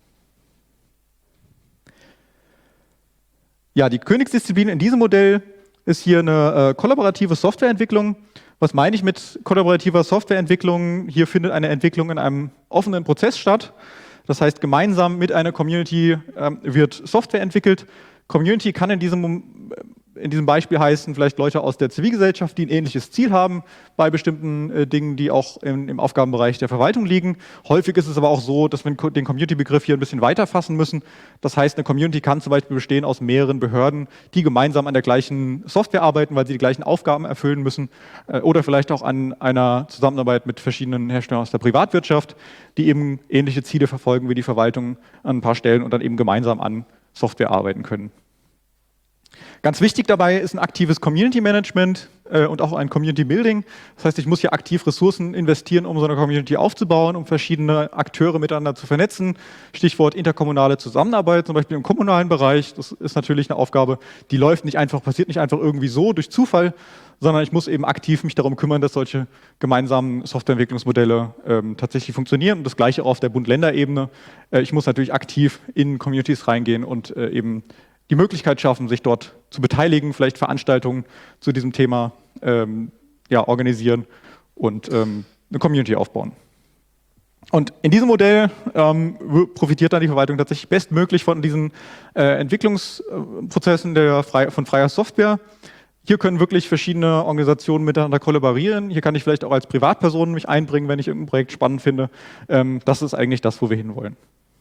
Speaker 2: Ja, die Königsdisziplin in diesem Modell ist hier eine äh, kollaborative Softwareentwicklung. Was meine ich mit kollaborativer Softwareentwicklung? Hier findet eine Entwicklung in einem offenen Prozess statt. Das heißt, gemeinsam mit einer Community ähm, wird Software entwickelt. Community kann in diesem in diesem Beispiel heißen vielleicht Leute aus der Zivilgesellschaft, die ein ähnliches Ziel haben bei bestimmten äh, Dingen, die auch im, im Aufgabenbereich der Verwaltung liegen. Häufig ist es aber auch so, dass wir den Community-Begriff hier ein bisschen weiter fassen müssen. Das heißt, eine Community kann zum Beispiel bestehen aus mehreren Behörden, die gemeinsam an der gleichen Software arbeiten, weil sie die gleichen Aufgaben erfüllen müssen. Äh, oder vielleicht auch an einer Zusammenarbeit mit verschiedenen Herstellern aus der Privatwirtschaft, die eben ähnliche Ziele verfolgen wie die Verwaltung an ein paar Stellen und dann eben gemeinsam an Software arbeiten können. Ganz wichtig dabei ist ein aktives Community Management äh, und auch ein Community Building. Das heißt, ich muss hier aktiv Ressourcen investieren, um so eine Community aufzubauen, um verschiedene Akteure miteinander zu vernetzen. Stichwort interkommunale Zusammenarbeit, zum Beispiel im kommunalen Bereich. Das ist natürlich eine Aufgabe, die läuft nicht einfach, passiert nicht einfach irgendwie so durch Zufall, sondern ich muss eben aktiv mich darum kümmern, dass solche gemeinsamen Softwareentwicklungsmodelle ähm, tatsächlich funktionieren. Und das Gleiche auch auf der Bund-Länder-Ebene. Äh, ich muss natürlich aktiv in Communities reingehen und äh, eben die Möglichkeit schaffen, sich dort zu beteiligen, vielleicht Veranstaltungen zu diesem Thema ähm, ja, organisieren und ähm, eine Community aufbauen. Und in diesem Modell ähm, profitiert dann die Verwaltung tatsächlich bestmöglich von diesen äh, Entwicklungsprozessen der frei, von freier Software. Hier können wirklich verschiedene Organisationen miteinander kollaborieren. Hier kann ich vielleicht auch als Privatperson mich einbringen, wenn ich irgendein Projekt spannend finde. Ähm, das ist eigentlich das, wo wir hinwollen.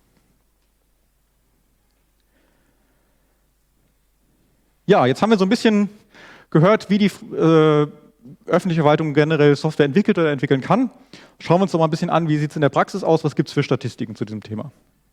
Speaker 2: Ja, jetzt haben wir so ein bisschen gehört, wie die äh, öffentliche Verwaltung generell Software entwickelt oder entwickeln kann. Schauen wir uns doch mal ein bisschen an, wie sieht es in der Praxis aus, was gibt es für Statistiken zu diesem Thema.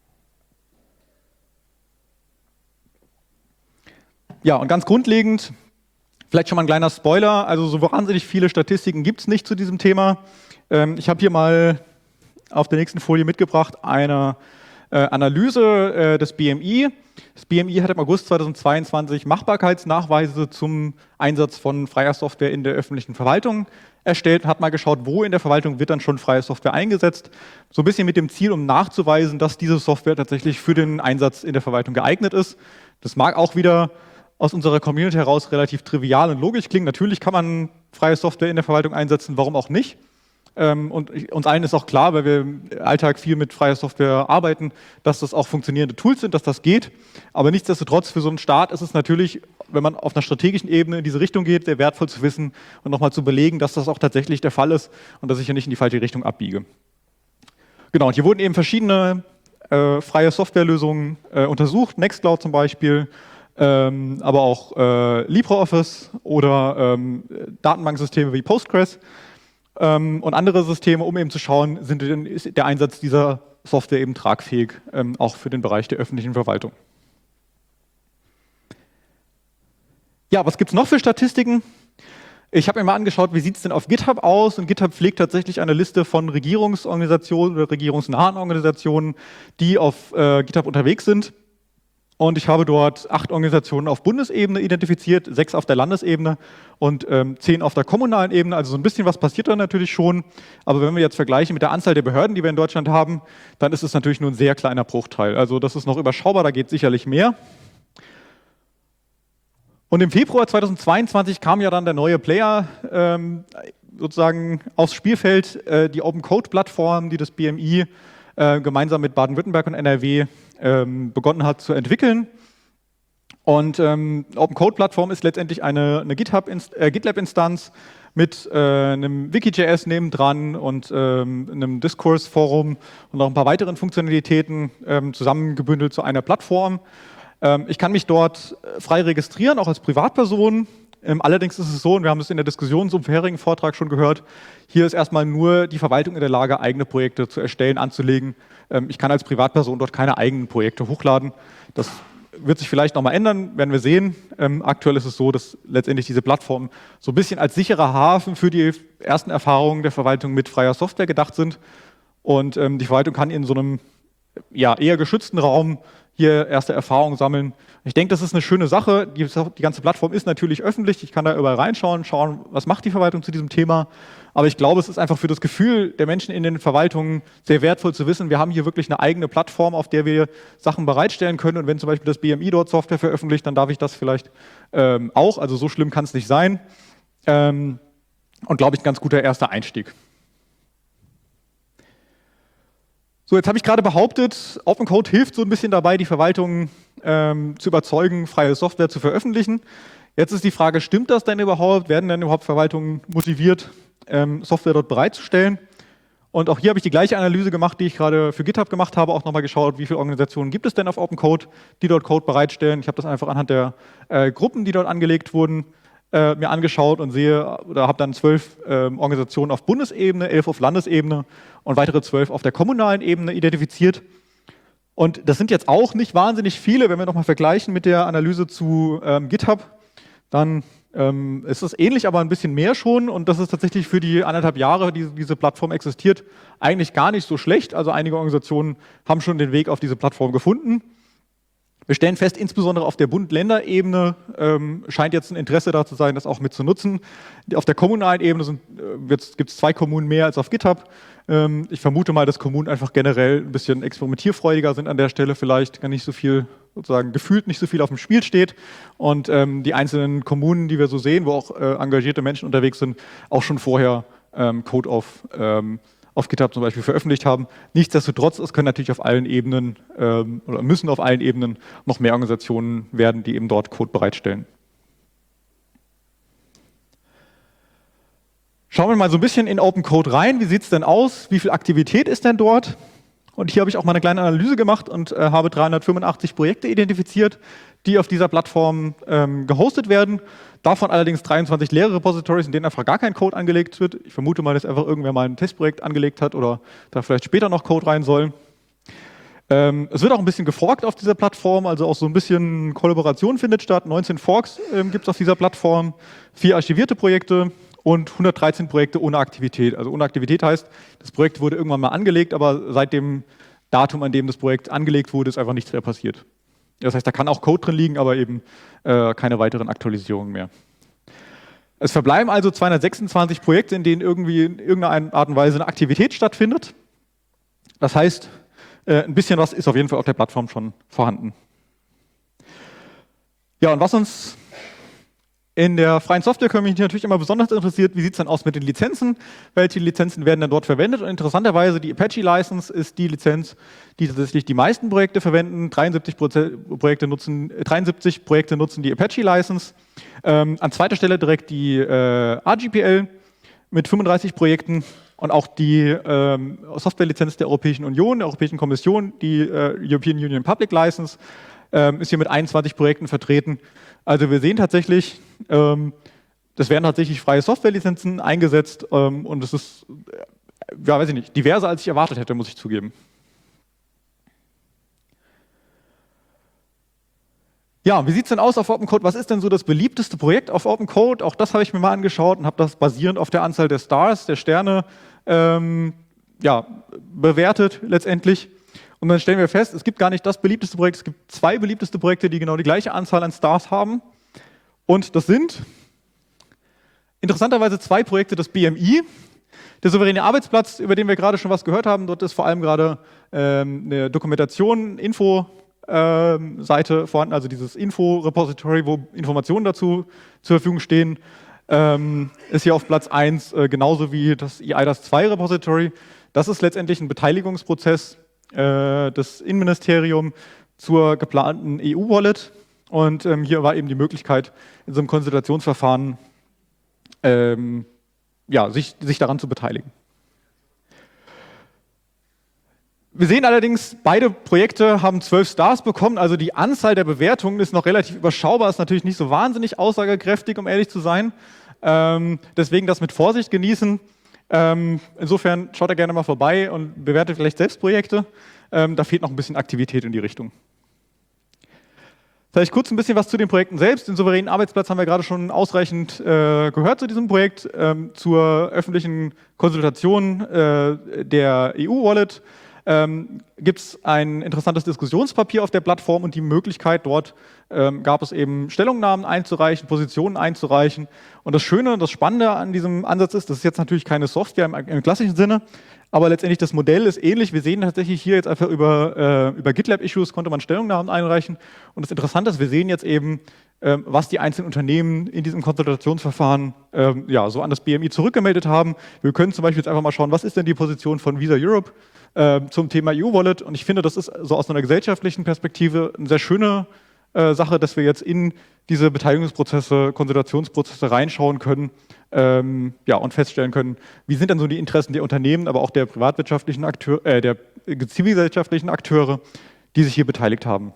Speaker 2: Ja, und ganz grundlegend, vielleicht schon mal ein kleiner Spoiler, also so wahnsinnig viele Statistiken gibt es nicht zu diesem Thema. Ähm, ich habe hier mal auf der nächsten Folie mitgebracht eine äh, Analyse äh, des B M I. Das B M I hat im August zweitausendzweiundzwanzig Machbarkeitsnachweise zum Einsatz von freier Software in der öffentlichen Verwaltung erstellt und hat mal geschaut, wo in der Verwaltung wird dann schon freie Software eingesetzt. So ein bisschen mit dem Ziel, um nachzuweisen, dass diese Software tatsächlich für den Einsatz in der Verwaltung geeignet ist. Das mag auch wieder aus unserer Community heraus relativ trivial und logisch klingen. Natürlich kann man freie Software in der Verwaltung einsetzen, warum auch nicht? Und uns allen ist auch klar, weil wir im Alltag viel mit freier Software arbeiten, dass das auch funktionierende Tools sind, dass das geht. Aber nichtsdestotrotz für so einen Staat ist es natürlich, wenn man auf einer strategischen Ebene in diese Richtung geht, sehr wertvoll zu wissen und nochmal zu belegen, dass das auch tatsächlich der Fall ist und dass ich hier nicht in die falsche Richtung abbiege. Genau, und hier wurden eben verschiedene äh, freie Softwarelösungen äh, untersucht, Nextcloud zum Beispiel, ähm, aber auch äh, LibreOffice oder ähm, Datenbanksysteme wie Postgres. Und andere Systeme, um eben zu schauen, sind denn, ist der Einsatz dieser Software eben tragfähig, ähm, auch für den Bereich der öffentlichen Verwaltung. Ja, was gibt es noch für Statistiken? Ich habe mir mal angeschaut, wie sieht es denn auf GitHub aus? Und GitHub pflegt tatsächlich eine Liste von Regierungsorganisationen oder regierungsnahen Organisationen, die auf äh, GitHub unterwegs sind. Und ich habe dort acht Organisationen auf Bundesebene identifiziert, sechs auf der Landesebene und ähm, zehn auf der kommunalen Ebene. Also so ein bisschen was passiert da natürlich schon. Aber wenn wir jetzt vergleichen mit der Anzahl der Behörden, die wir in Deutschland haben, dann ist es natürlich nur ein sehr kleiner Bruchteil. Also das ist noch überschaubar, da geht sicherlich mehr. Und im Februar zweitausendzweiundzwanzig kam ja dann der neue Player ähm, sozusagen aufs Spielfeld, äh, die Open Code Plattform, die das B M I äh, gemeinsam mit Baden-Württemberg und N R W ähm, begonnen hat zu entwickeln. Und ähm, Open Code Plattform ist letztendlich eine, eine GitHub äh, GitLab-Instanz mit äh, einem Wiki.js nebendran und ähm, einem Diskurs-Forum und noch ein paar weiteren Funktionalitäten ähm, zusammengebündelt zu einer Plattform. Ähm, ich kann mich dort frei registrieren, auch als Privatperson. Ähm, allerdings ist es so, und wir haben es in der Diskussion zum vorherigen Vortrag schon gehört, hier ist erstmal nur die Verwaltung in der Lage, eigene Projekte zu erstellen, anzulegen. Ähm, ich kann als Privatperson dort keine eigenen Projekte hochladen. Das wird sich vielleicht nochmal ändern, werden wir sehen. Ähm, aktuell ist es so, dass letztendlich diese Plattformen so ein bisschen als sicherer Hafen für die ersten Erfahrungen der Verwaltung mit freier Software gedacht sind. Und ähm, die Verwaltung kann in so einem ja, eher geschützten Raum hier erste Erfahrungen sammeln. Ich denke, das ist eine schöne Sache. Die, die ganze Plattform ist natürlich öffentlich. Ich kann da überall reinschauen, schauen, was macht die Verwaltung zu diesem Thema. Aber ich glaube, es ist einfach für das Gefühl der Menschen in den Verwaltungen sehr wertvoll zu wissen, wir haben hier wirklich eine eigene Plattform, auf der wir Sachen bereitstellen können. Und wenn zum Beispiel das B M I dort Software veröffentlicht, dann darf ich das vielleicht ähm, auch. Also so schlimm kann es nicht sein. Ähm, und glaube ich, ein ganz guter erster Einstieg. So, jetzt habe ich gerade behauptet, Open Code hilft so ein bisschen dabei, die Verwaltung ähm, zu überzeugen, freie Software zu veröffentlichen. Jetzt ist die Frage, stimmt das denn überhaupt? Werden denn überhaupt Verwaltungen motiviert, ähm, Software dort bereitzustellen? Und auch hier habe ich die gleiche Analyse gemacht, die ich gerade für GitHub gemacht habe, auch nochmal geschaut, wie viele Organisationen gibt es denn auf Open Code, die dort Code bereitstellen. Ich habe das einfach anhand der äh, Gruppen, die dort angelegt wurden, äh, mir angeschaut und sehe, oder habe dann zwölf äh, Organisationen auf Bundesebene, elf auf Landesebene und weitere zwölf auf der kommunalen Ebene identifiziert. Und das sind jetzt auch nicht wahnsinnig viele, wenn wir nochmal vergleichen mit der Analyse zu ähm, GitHub, dann ähm, ist es ähnlich, aber ein bisschen mehr schon. Und das ist tatsächlich für die anderthalb Jahre, die diese Plattform existiert, eigentlich gar nicht so schlecht. Also einige Organisationen haben schon den Weg auf diese Plattform gefunden. Wir stellen fest, insbesondere auf der Bund-Länder-Ebene ähm, scheint jetzt ein Interesse da zu sein, das auch mit zu nutzen. Auf der kommunalen Ebene äh, gibt es zwei Kommunen mehr als auf GitHub. Ähm, ich vermute mal, dass Kommunen einfach generell ein bisschen experimentierfreudiger sind an der Stelle, vielleicht gar nicht so viel, sozusagen gefühlt nicht so viel auf dem Spiel steht. Und ähm, die einzelnen Kommunen, die wir so sehen, wo auch äh, engagierte Menschen unterwegs sind, auch schon vorher ähm, Code auf ähm, auf GitHub zum Beispiel veröffentlicht haben. Nichtsdestotrotz, es können natürlich auf allen Ebenen ähm, oder müssen auf allen Ebenen noch mehr Organisationen werden, die eben dort Code bereitstellen. Schauen wir mal so ein bisschen in Open Code rein. Wie sieht es denn aus? Wie viel Aktivität ist denn dort? Und hier habe ich auch mal eine kleine Analyse gemacht und äh, habe dreihundertfünfundachtzig Projekte identifiziert, die auf dieser Plattform ähm, gehostet werden. Davon allerdings dreiundzwanzig leere Repositories, in denen einfach gar kein Code angelegt wird. Ich vermute mal, dass einfach irgendwer mal ein Testprojekt angelegt hat oder da vielleicht später noch Code rein soll. Ähm, es wird auch ein bisschen geforkt auf dieser Plattform, also auch so ein bisschen Kollaboration findet statt. neunzehn Forks ähm, gibt es auf dieser Plattform, vier archivierte Projekte und hundertdreizehn Projekte ohne Aktivität. Also ohne Aktivität heißt, das Projekt wurde irgendwann mal angelegt, aber seit dem Datum, an dem das Projekt angelegt wurde, ist einfach nichts mehr passiert. Das heißt, da kann auch Code drin liegen, aber eben äh, keine weiteren Aktualisierungen mehr. Es verbleiben also zweihundertsechsundzwanzig Projekte, in denen irgendwie in irgendeiner Art und Weise eine Aktivität stattfindet. Das heißt, äh, ein bisschen was ist auf jeden Fall auf der Plattform schon vorhanden. Ja, und was uns in der freien Software-Community natürlich immer besonders interessiert, wie sieht es dann aus mit den Lizenzen? Welche Lizenzen werden dann dort verwendet? Und interessanterweise, die Apache-License ist die Lizenz, die tatsächlich die meisten Projekte verwenden. dreiundsiebzig Projekte nutzen, dreiundsiebzig Projekte nutzen die Apache-License. Ähm, an zweiter Stelle direkt die äh, R G P L mit fünfunddreißig Projekten und auch die ähm, Software-Lizenz der Europäischen Union, der Europäischen Kommission, die äh, European Union Public License, ähm, ist hier mit einundzwanzig Projekten vertreten. Also wir sehen tatsächlich, ähm, das werden tatsächlich freie Softwarelizenzen eingesetzt ähm, und es ist, ja, weiß ich nicht, diverser als ich erwartet hätte, muss ich zugeben. Ja, wie sieht es denn aus auf Open Code? Was ist denn so das beliebteste Projekt auf Open Code? Auch das habe ich mir mal angeschaut und habe das basierend auf der Anzahl der Stars, der Sterne, ähm, ja, bewertet letztendlich. Und dann stellen wir fest, es gibt gar nicht das beliebteste Projekt, es gibt zwei beliebteste Projekte, die genau die gleiche Anzahl an Stars haben. Und das sind interessanterweise zwei Projekte des B M I. Der souveräne Arbeitsplatz, über den wir gerade schon was gehört haben, dort ist vor allem gerade ähm, eine Dokumentation, Info, ähm, Seite vorhanden, also dieses Info-Repository, wo Informationen dazu zur Verfügung stehen, ähm, ist hier auf Platz eins, äh, genauso wie das I I D A S zwei Repository. Das ist letztendlich ein Beteiligungsprozess das Innenministerium zur geplanten E U-Wallet. Und ähm, hier war eben die Möglichkeit, in so einem Konsultationsverfahren ähm, ja, sich, sich daran zu beteiligen. Wir sehen allerdings, beide Projekte haben zwölf Stars bekommen, also die Anzahl der Bewertungen ist noch relativ überschaubar, ist natürlich nicht so wahnsinnig aussagekräftig, um ehrlich zu sein. Ähm, deswegen das mit Vorsicht genießen. Ähm, insofern schaut da gerne mal vorbei und bewertet vielleicht selbst Projekte. Ähm, da fehlt noch ein bisschen Aktivität in die Richtung. Vielleicht kurz ein bisschen was zu den Projekten selbst. Den souveränen Arbeitsplatz haben wir gerade schon ausreichend äh, gehört zu diesem Projekt. Ähm, zur öffentlichen Konsultation äh, der E U-Wallet ähm, gibt es ein interessantes Diskussionspapier auf der Plattform und die Möglichkeit, dort ähm, gab es eben Stellungnahmen einzureichen, Positionen einzureichen. Und das Schöne und das Spannende an diesem Ansatz ist, das ist jetzt natürlich keine Software im, im klassischen Sinne, aber letztendlich das Modell ist ähnlich. Wir sehen tatsächlich hier jetzt einfach über, äh, über GitLab-Issues konnte man Stellungnahmen einreichen. Und das Interessante ist, wir sehen jetzt eben, ähm, was die einzelnen Unternehmen in diesem Konsultationsverfahren ähm, ja, so an das B M I zurückgemeldet haben. Wir können zum Beispiel jetzt einfach mal schauen, was ist denn die Position von Visa Europe? äh, zum Thema E U-Wallet. Und ich finde, das ist so aus einer gesellschaftlichen Perspektive eine sehr schöne äh, Sache, dass wir jetzt in diese Beteiligungsprozesse, Konsultationsprozesse reinschauen können, ähm, ja, und feststellen können, wie sind denn so die Interessen der Unternehmen, aber auch der privatwirtschaftlichen Akteure, äh, der zivilgesellschaftlichen Akteure, die sich hier beteiligt haben.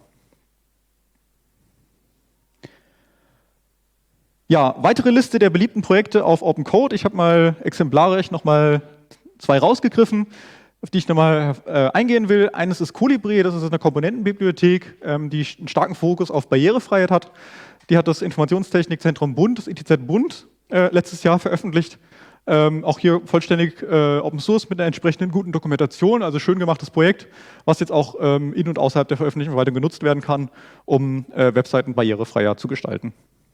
Speaker 2: Ja, weitere Liste der beliebten Projekte auf Open Code. Ich habe mal exemplarisch nochmal zwei rausgegriffen, auf die ich nochmal äh, eingehen will. Eines ist Colibri, das ist eine Komponentenbibliothek, ähm, die einen starken Fokus auf Barrierefreiheit hat. Die hat das Informationstechnikzentrum Bund, das I T Z Bund, äh, letztes Jahr veröffentlicht. Ähm, auch hier vollständig äh, Open Source mit einer entsprechenden guten Dokumentation, also schön gemachtes Projekt, was jetzt auch ähm, in- und außerhalb der veröffentlichten Verwaltung genutzt werden kann, um äh, Webseiten barrierefreier zu gestalten.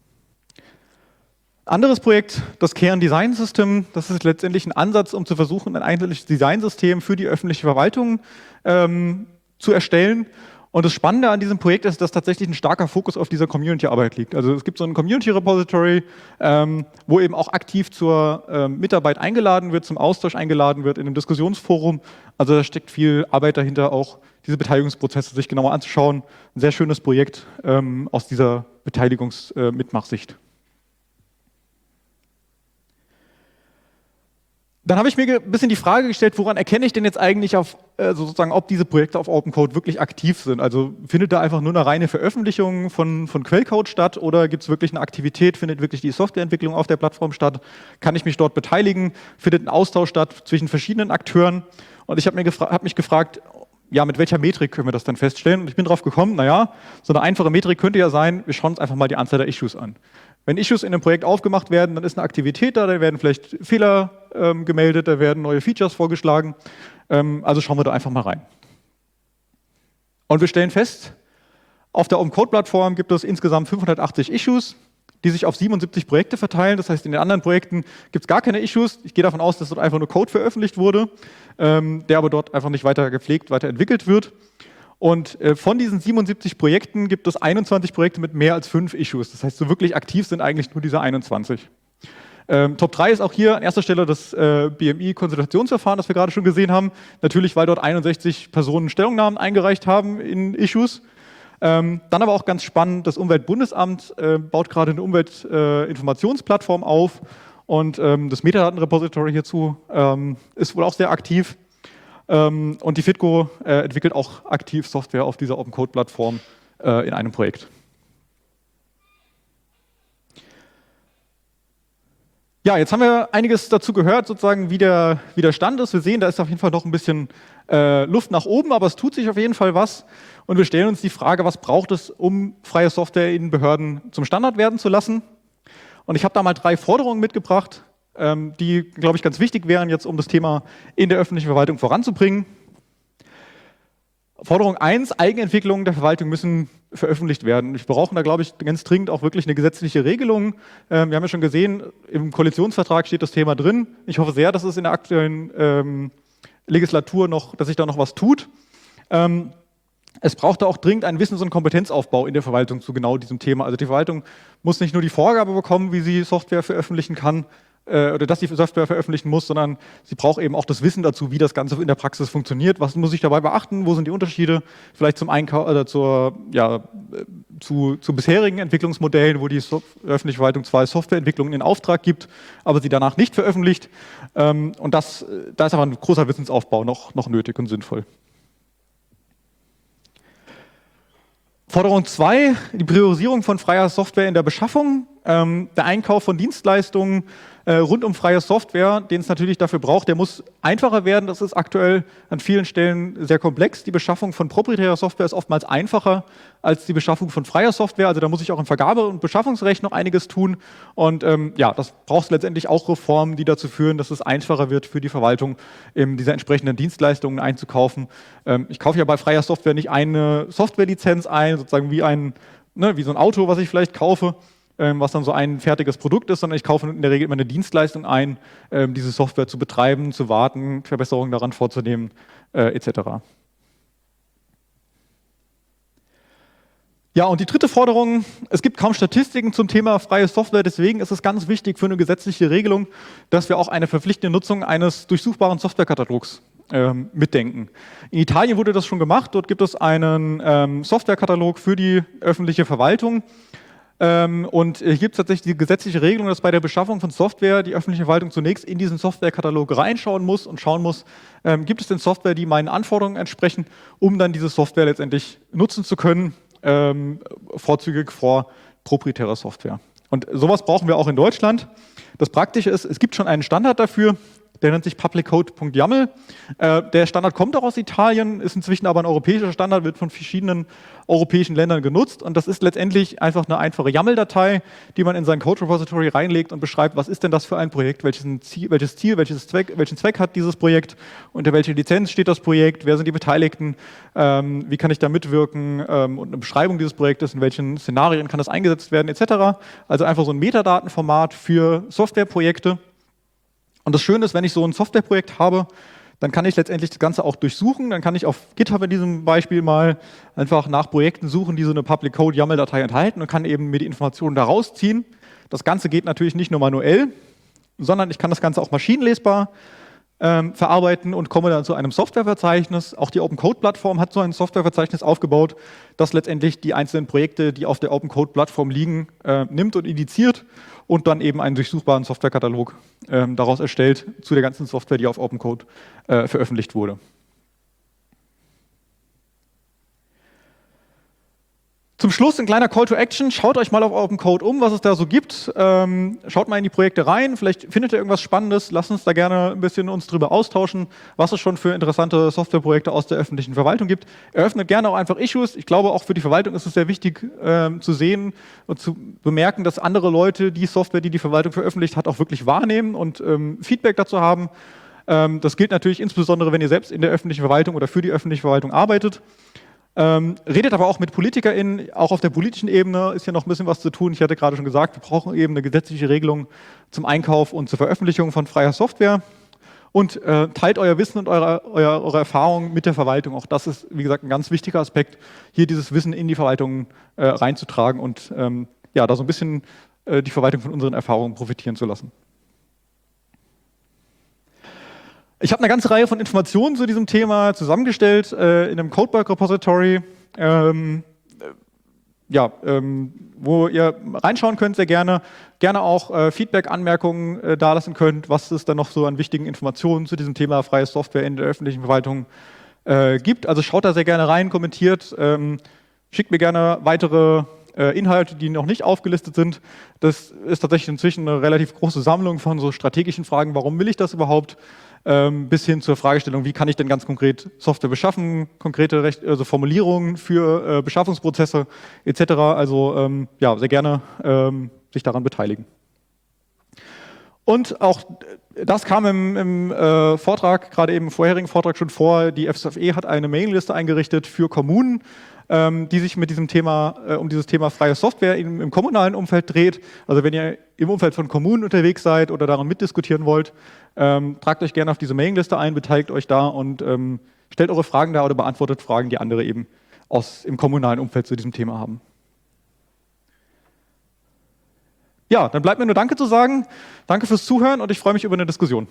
Speaker 2: Anderes Projekt, das Kern Design System, das ist letztendlich ein Ansatz, um zu versuchen, ein einheitliches Designsystem für die öffentliche Verwaltung ähm, zu erstellen. Und das Spannende an diesem Projekt ist, dass tatsächlich ein starker Fokus auf dieser Community-Arbeit liegt. Also es gibt so ein Community-Repository, ähm, wo eben auch aktiv zur ähm, Mitarbeit eingeladen wird, zum Austausch eingeladen wird in einem Diskussionsforum. Also da steckt viel Arbeit dahinter, auch diese Beteiligungsprozesse sich genauer anzuschauen. Ein sehr schönes Projekt ähm, aus dieser Beteiligungs-Mitmachsicht. Dann habe ich mir ein bisschen die Frage gestellt, woran erkenne ich denn jetzt eigentlich, auf, äh, sozusagen, ob diese Projekte auf Open Code wirklich aktiv sind? Also findet da einfach nur eine reine Veröffentlichung von, von Quellcode statt oder gibt es wirklich eine Aktivität, findet wirklich die Softwareentwicklung auf der Plattform statt? Kann ich mich dort beteiligen? Findet ein Austausch statt zwischen verschiedenen Akteuren? Und ich habe mir gefra- hab mich gefragt, ja, mit welcher Metrik können wir das dann feststellen? Und ich bin drauf gekommen, naja, so eine einfache Metrik könnte ja sein, wir schauen uns einfach mal die Anzahl der Issues an. Wenn Issues in einem Projekt aufgemacht werden, dann ist eine Aktivität da, da werden vielleicht Fehler ähm, gemeldet, da werden neue Features vorgeschlagen. Ähm, also schauen wir da einfach mal rein. Und wir stellen fest, auf der Open Code Plattform gibt es insgesamt fünfhundertachtzig Issues, die sich auf siebenundsiebzig Projekte verteilen. Das heißt, in den anderen Projekten gibt es gar keine Issues. Ich gehe davon aus, dass dort einfach nur Code veröffentlicht wurde, ähm, der aber dort einfach nicht weiter gepflegt, weiterentwickelt wird. Und äh, von diesen siebenundsiebzig Projekten gibt es einundzwanzig Projekte mit mehr als fünf Issues. Das heißt, so wirklich aktiv sind eigentlich nur diese einundzwanzig. Ähm, Top drei ist auch hier an erster Stelle das äh, B M I-Konsultationsverfahren, das wir gerade schon gesehen haben. Natürlich, weil dort einundsechzig Personen Stellungnahmen eingereicht haben in Issues. Ähm, dann aber auch ganz spannend, das Umweltbundesamt äh, baut gerade eine Umweltinformationsplattform äh, auf und ähm, das Metadatenrepository hierzu ähm, ist wohl auch sehr aktiv. Ähm, und die Fitco äh, entwickelt auch aktiv Software auf dieser Open Code Plattform äh, in einem Projekt. Ja, jetzt haben wir einiges dazu gehört, sozusagen, wie der, wie der Stand ist. Wir sehen, da ist auf jeden Fall noch ein bisschen äh, Luft nach oben, aber es tut sich auf jeden Fall was. Und wir stellen uns die Frage, was braucht es, um freie Software in Behörden zum Standard werden zu lassen? Und ich habe da mal drei Forderungen mitgebracht, ähm, die, glaube ich, ganz wichtig wären jetzt, um das Thema in der öffentlichen Verwaltung voranzubringen. Forderung eins, Eigenentwicklungen der Verwaltung müssen veröffentlicht werden. Wir brauchen da, glaube ich, ganz dringend auch wirklich eine gesetzliche Regelung. Ähm, wir haben ja schon gesehen, im Koalitionsvertrag steht das Thema drin. Ich hoffe sehr, dass es in der aktuellen ähm, Legislatur noch, dass sich da noch was tut. Ähm, es braucht da auch dringend einen Wissens- und Kompetenzaufbau in der Verwaltung zu genau diesem Thema. Also die Verwaltung muss nicht nur die Vorgabe bekommen, wie sie Software veröffentlichen kann, oder dass sie Software veröffentlichen muss, sondern sie braucht eben auch das Wissen dazu, wie das Ganze in der Praxis funktioniert. Was muss ich dabei beachten? Wo sind die Unterschiede? Vielleicht zum Einkauf oder zur, ja, zu, zu bisherigen Entwicklungsmodellen, wo die so öffentliche Verwaltung zwar Softwareentwicklungen in Auftrag gibt, aber sie danach nicht veröffentlicht. Und das, da ist aber ein großer Wissensaufbau noch, noch nötig und sinnvoll. Forderung zwei, die Priorisierung von freier Software in der Beschaffung. Ähm, der Einkauf von Dienstleistungen äh, rund um freie Software, den es natürlich dafür braucht, der muss einfacher werden. Das ist aktuell an vielen Stellen sehr komplex. Die Beschaffung von proprietärer Software ist oftmals einfacher als die Beschaffung von freier Software. Also da muss ich auch im Vergabe- und Beschaffungsrecht noch einiges tun. Und ähm, ja, das braucht letztendlich auch Reformen, die dazu führen, dass es einfacher wird für die Verwaltung, eben diese entsprechenden Dienstleistungen einzukaufen. Ähm, ich kaufe ja bei freier Software nicht eine Softwarelizenz ein, sozusagen wie ein, ne, wie so ein Auto, was ich vielleicht kaufe, was dann so ein fertiges Produkt ist, sondern ich kaufe in der Regel immer eine Dienstleistung ein, diese Software zu betreiben, zu warten, Verbesserungen daran vorzunehmen, äh, et cetera. Ja, und die dritte Forderung, es gibt kaum Statistiken zum Thema freie Software, deswegen ist es ganz wichtig für eine gesetzliche Regelung, dass wir auch eine verpflichtende Nutzung eines durchsuchbaren Softwarekatalogs ähm, mitdenken. In Italien wurde das schon gemacht. Dort gibt es einen ähm, Softwarekatalog für die öffentliche Verwaltung. Ähm, und hier gibt es tatsächlich die gesetzliche Regelung, dass bei der Beschaffung von Software die öffentliche Verwaltung zunächst in diesen Softwarekatalog reinschauen muss und schauen muss, ähm, gibt es denn Software, die meinen Anforderungen entsprechen, um dann diese Software letztendlich nutzen zu können, ähm, vorzügig vor proprietärer Software. Und sowas brauchen wir auch in Deutschland. Das Praktische ist, es gibt schon einen Standard dafür, der nennt sich public code punkt yaml. Äh, der Standard kommt auch aus Italien, ist inzwischen aber ein europäischer Standard, wird von verschiedenen europäischen Ländern genutzt. Und das ist letztendlich einfach eine einfache YAML-Datei, die man in sein Code-Repository reinlegt und beschreibt, was ist denn das für ein Projekt, welches Ziel, welches Ziel welches Zweck, welchen Zweck hat dieses Projekt, unter welcher Lizenz steht das Projekt, wer sind die Beteiligten, ähm, wie kann ich da mitwirken ähm, und eine Beschreibung dieses Projektes, in welchen Szenarien kann das eingesetzt werden, et cetera. Also einfach so ein Metadatenformat für Softwareprojekte. Und das Schöne ist, wenn ich so ein Softwareprojekt habe, dann kann ich letztendlich das Ganze auch durchsuchen. Dann kann ich auf GitHub in diesem Beispiel mal einfach nach Projekten suchen, die so eine Public Code YAML-Datei enthalten und kann eben mir die Informationen da rausziehen. Das Ganze geht natürlich nicht nur manuell, sondern ich kann das Ganze auch maschinenlesbar ähm, verarbeiten und komme dann zu einem Softwareverzeichnis. Auch die Open-Code-Plattform hat so ein Softwareverzeichnis aufgebaut, das letztendlich die einzelnen Projekte, die auf der Open-Code-Plattform liegen, äh, nimmt und indiziert und dann eben einen durchsuchbaren Softwarekatalog ähm, daraus erstellt zu der ganzen Software, die auf OpenCode äh, veröffentlicht wurde. Zum Schluss ein kleiner Call to Action. Schaut euch mal auf OpenCode um, was es da so gibt. Ähm, schaut mal in die Projekte rein. Vielleicht findet ihr irgendwas Spannendes. Lasst uns da gerne ein bisschen uns drüber austauschen, was es schon für interessante Softwareprojekte aus der öffentlichen Verwaltung gibt. Eröffnet gerne auch einfach Issues. Ich glaube, auch für die Verwaltung ist es sehr wichtig ähm, zu sehen und zu bemerken, dass andere Leute die Software, die die Verwaltung veröffentlicht hat, auch wirklich wahrnehmen und ähm, Feedback dazu haben. Ähm, das gilt natürlich insbesondere, wenn ihr selbst in der öffentlichen Verwaltung oder für die öffentliche Verwaltung arbeitet. Ähm, redet aber auch mit PolitikerInnen, auch auf der politischen Ebene ist ja noch ein bisschen was zu tun. Ich hatte gerade schon gesagt, wir brauchen eben eine gesetzliche Regelung zum Einkauf und zur Veröffentlichung von freier Software. Und äh, teilt euer Wissen und eure, eure, eure Erfahrungen mit der Verwaltung. Auch das ist, wie gesagt, ein ganz wichtiger Aspekt, hier dieses Wissen in die Verwaltung äh, reinzutragen und ähm, ja, da so ein bisschen äh, die Verwaltung von unseren Erfahrungen profitieren zu lassen. Ich habe eine ganze Reihe von Informationen zu diesem Thema zusammengestellt äh, in einem Codebug-Repository, ähm, ja, ähm, wo ihr reinschauen könnt, sehr gerne. Gerne auch äh, Feedback, Anmerkungen äh, dalassen könnt, was es dann noch so an wichtigen Informationen zu diesem Thema freie Software in der öffentlichen Verwaltung äh, gibt. Also schaut da sehr gerne rein, kommentiert, ähm, schickt mir gerne weitere äh, Inhalte, die noch nicht aufgelistet sind. Das ist tatsächlich inzwischen eine relativ große Sammlung von so strategischen Fragen, warum will ich das überhaupt? Ähm, bis hin zur Fragestellung, wie kann ich denn ganz konkret Software beschaffen, konkrete Recht, also Formulierungen für äh, Beschaffungsprozesse et cetera. Also ähm, ja, sehr gerne ähm, sich daran beteiligen. Und auch das kam im, im äh, Vortrag, gerade eben im vorherigen Vortrag schon vor, die F S F E hat eine Mailingliste eingerichtet für Kommunen, ähm, die sich mit diesem Thema, äh, um dieses Thema freie Software im, im kommunalen Umfeld dreht. Also wenn ihr im Umfeld von Kommunen unterwegs seid oder daran mitdiskutieren wollt, ähm, tragt euch gerne auf diese Mailingliste ein, beteiligt euch da und ähm, stellt eure Fragen da oder beantwortet Fragen, die andere eben aus im kommunalen Umfeld zu diesem Thema haben. Ja, dann bleibt mir nur Danke zu sagen. Danke fürs Zuhören und ich freue mich über eine Diskussion.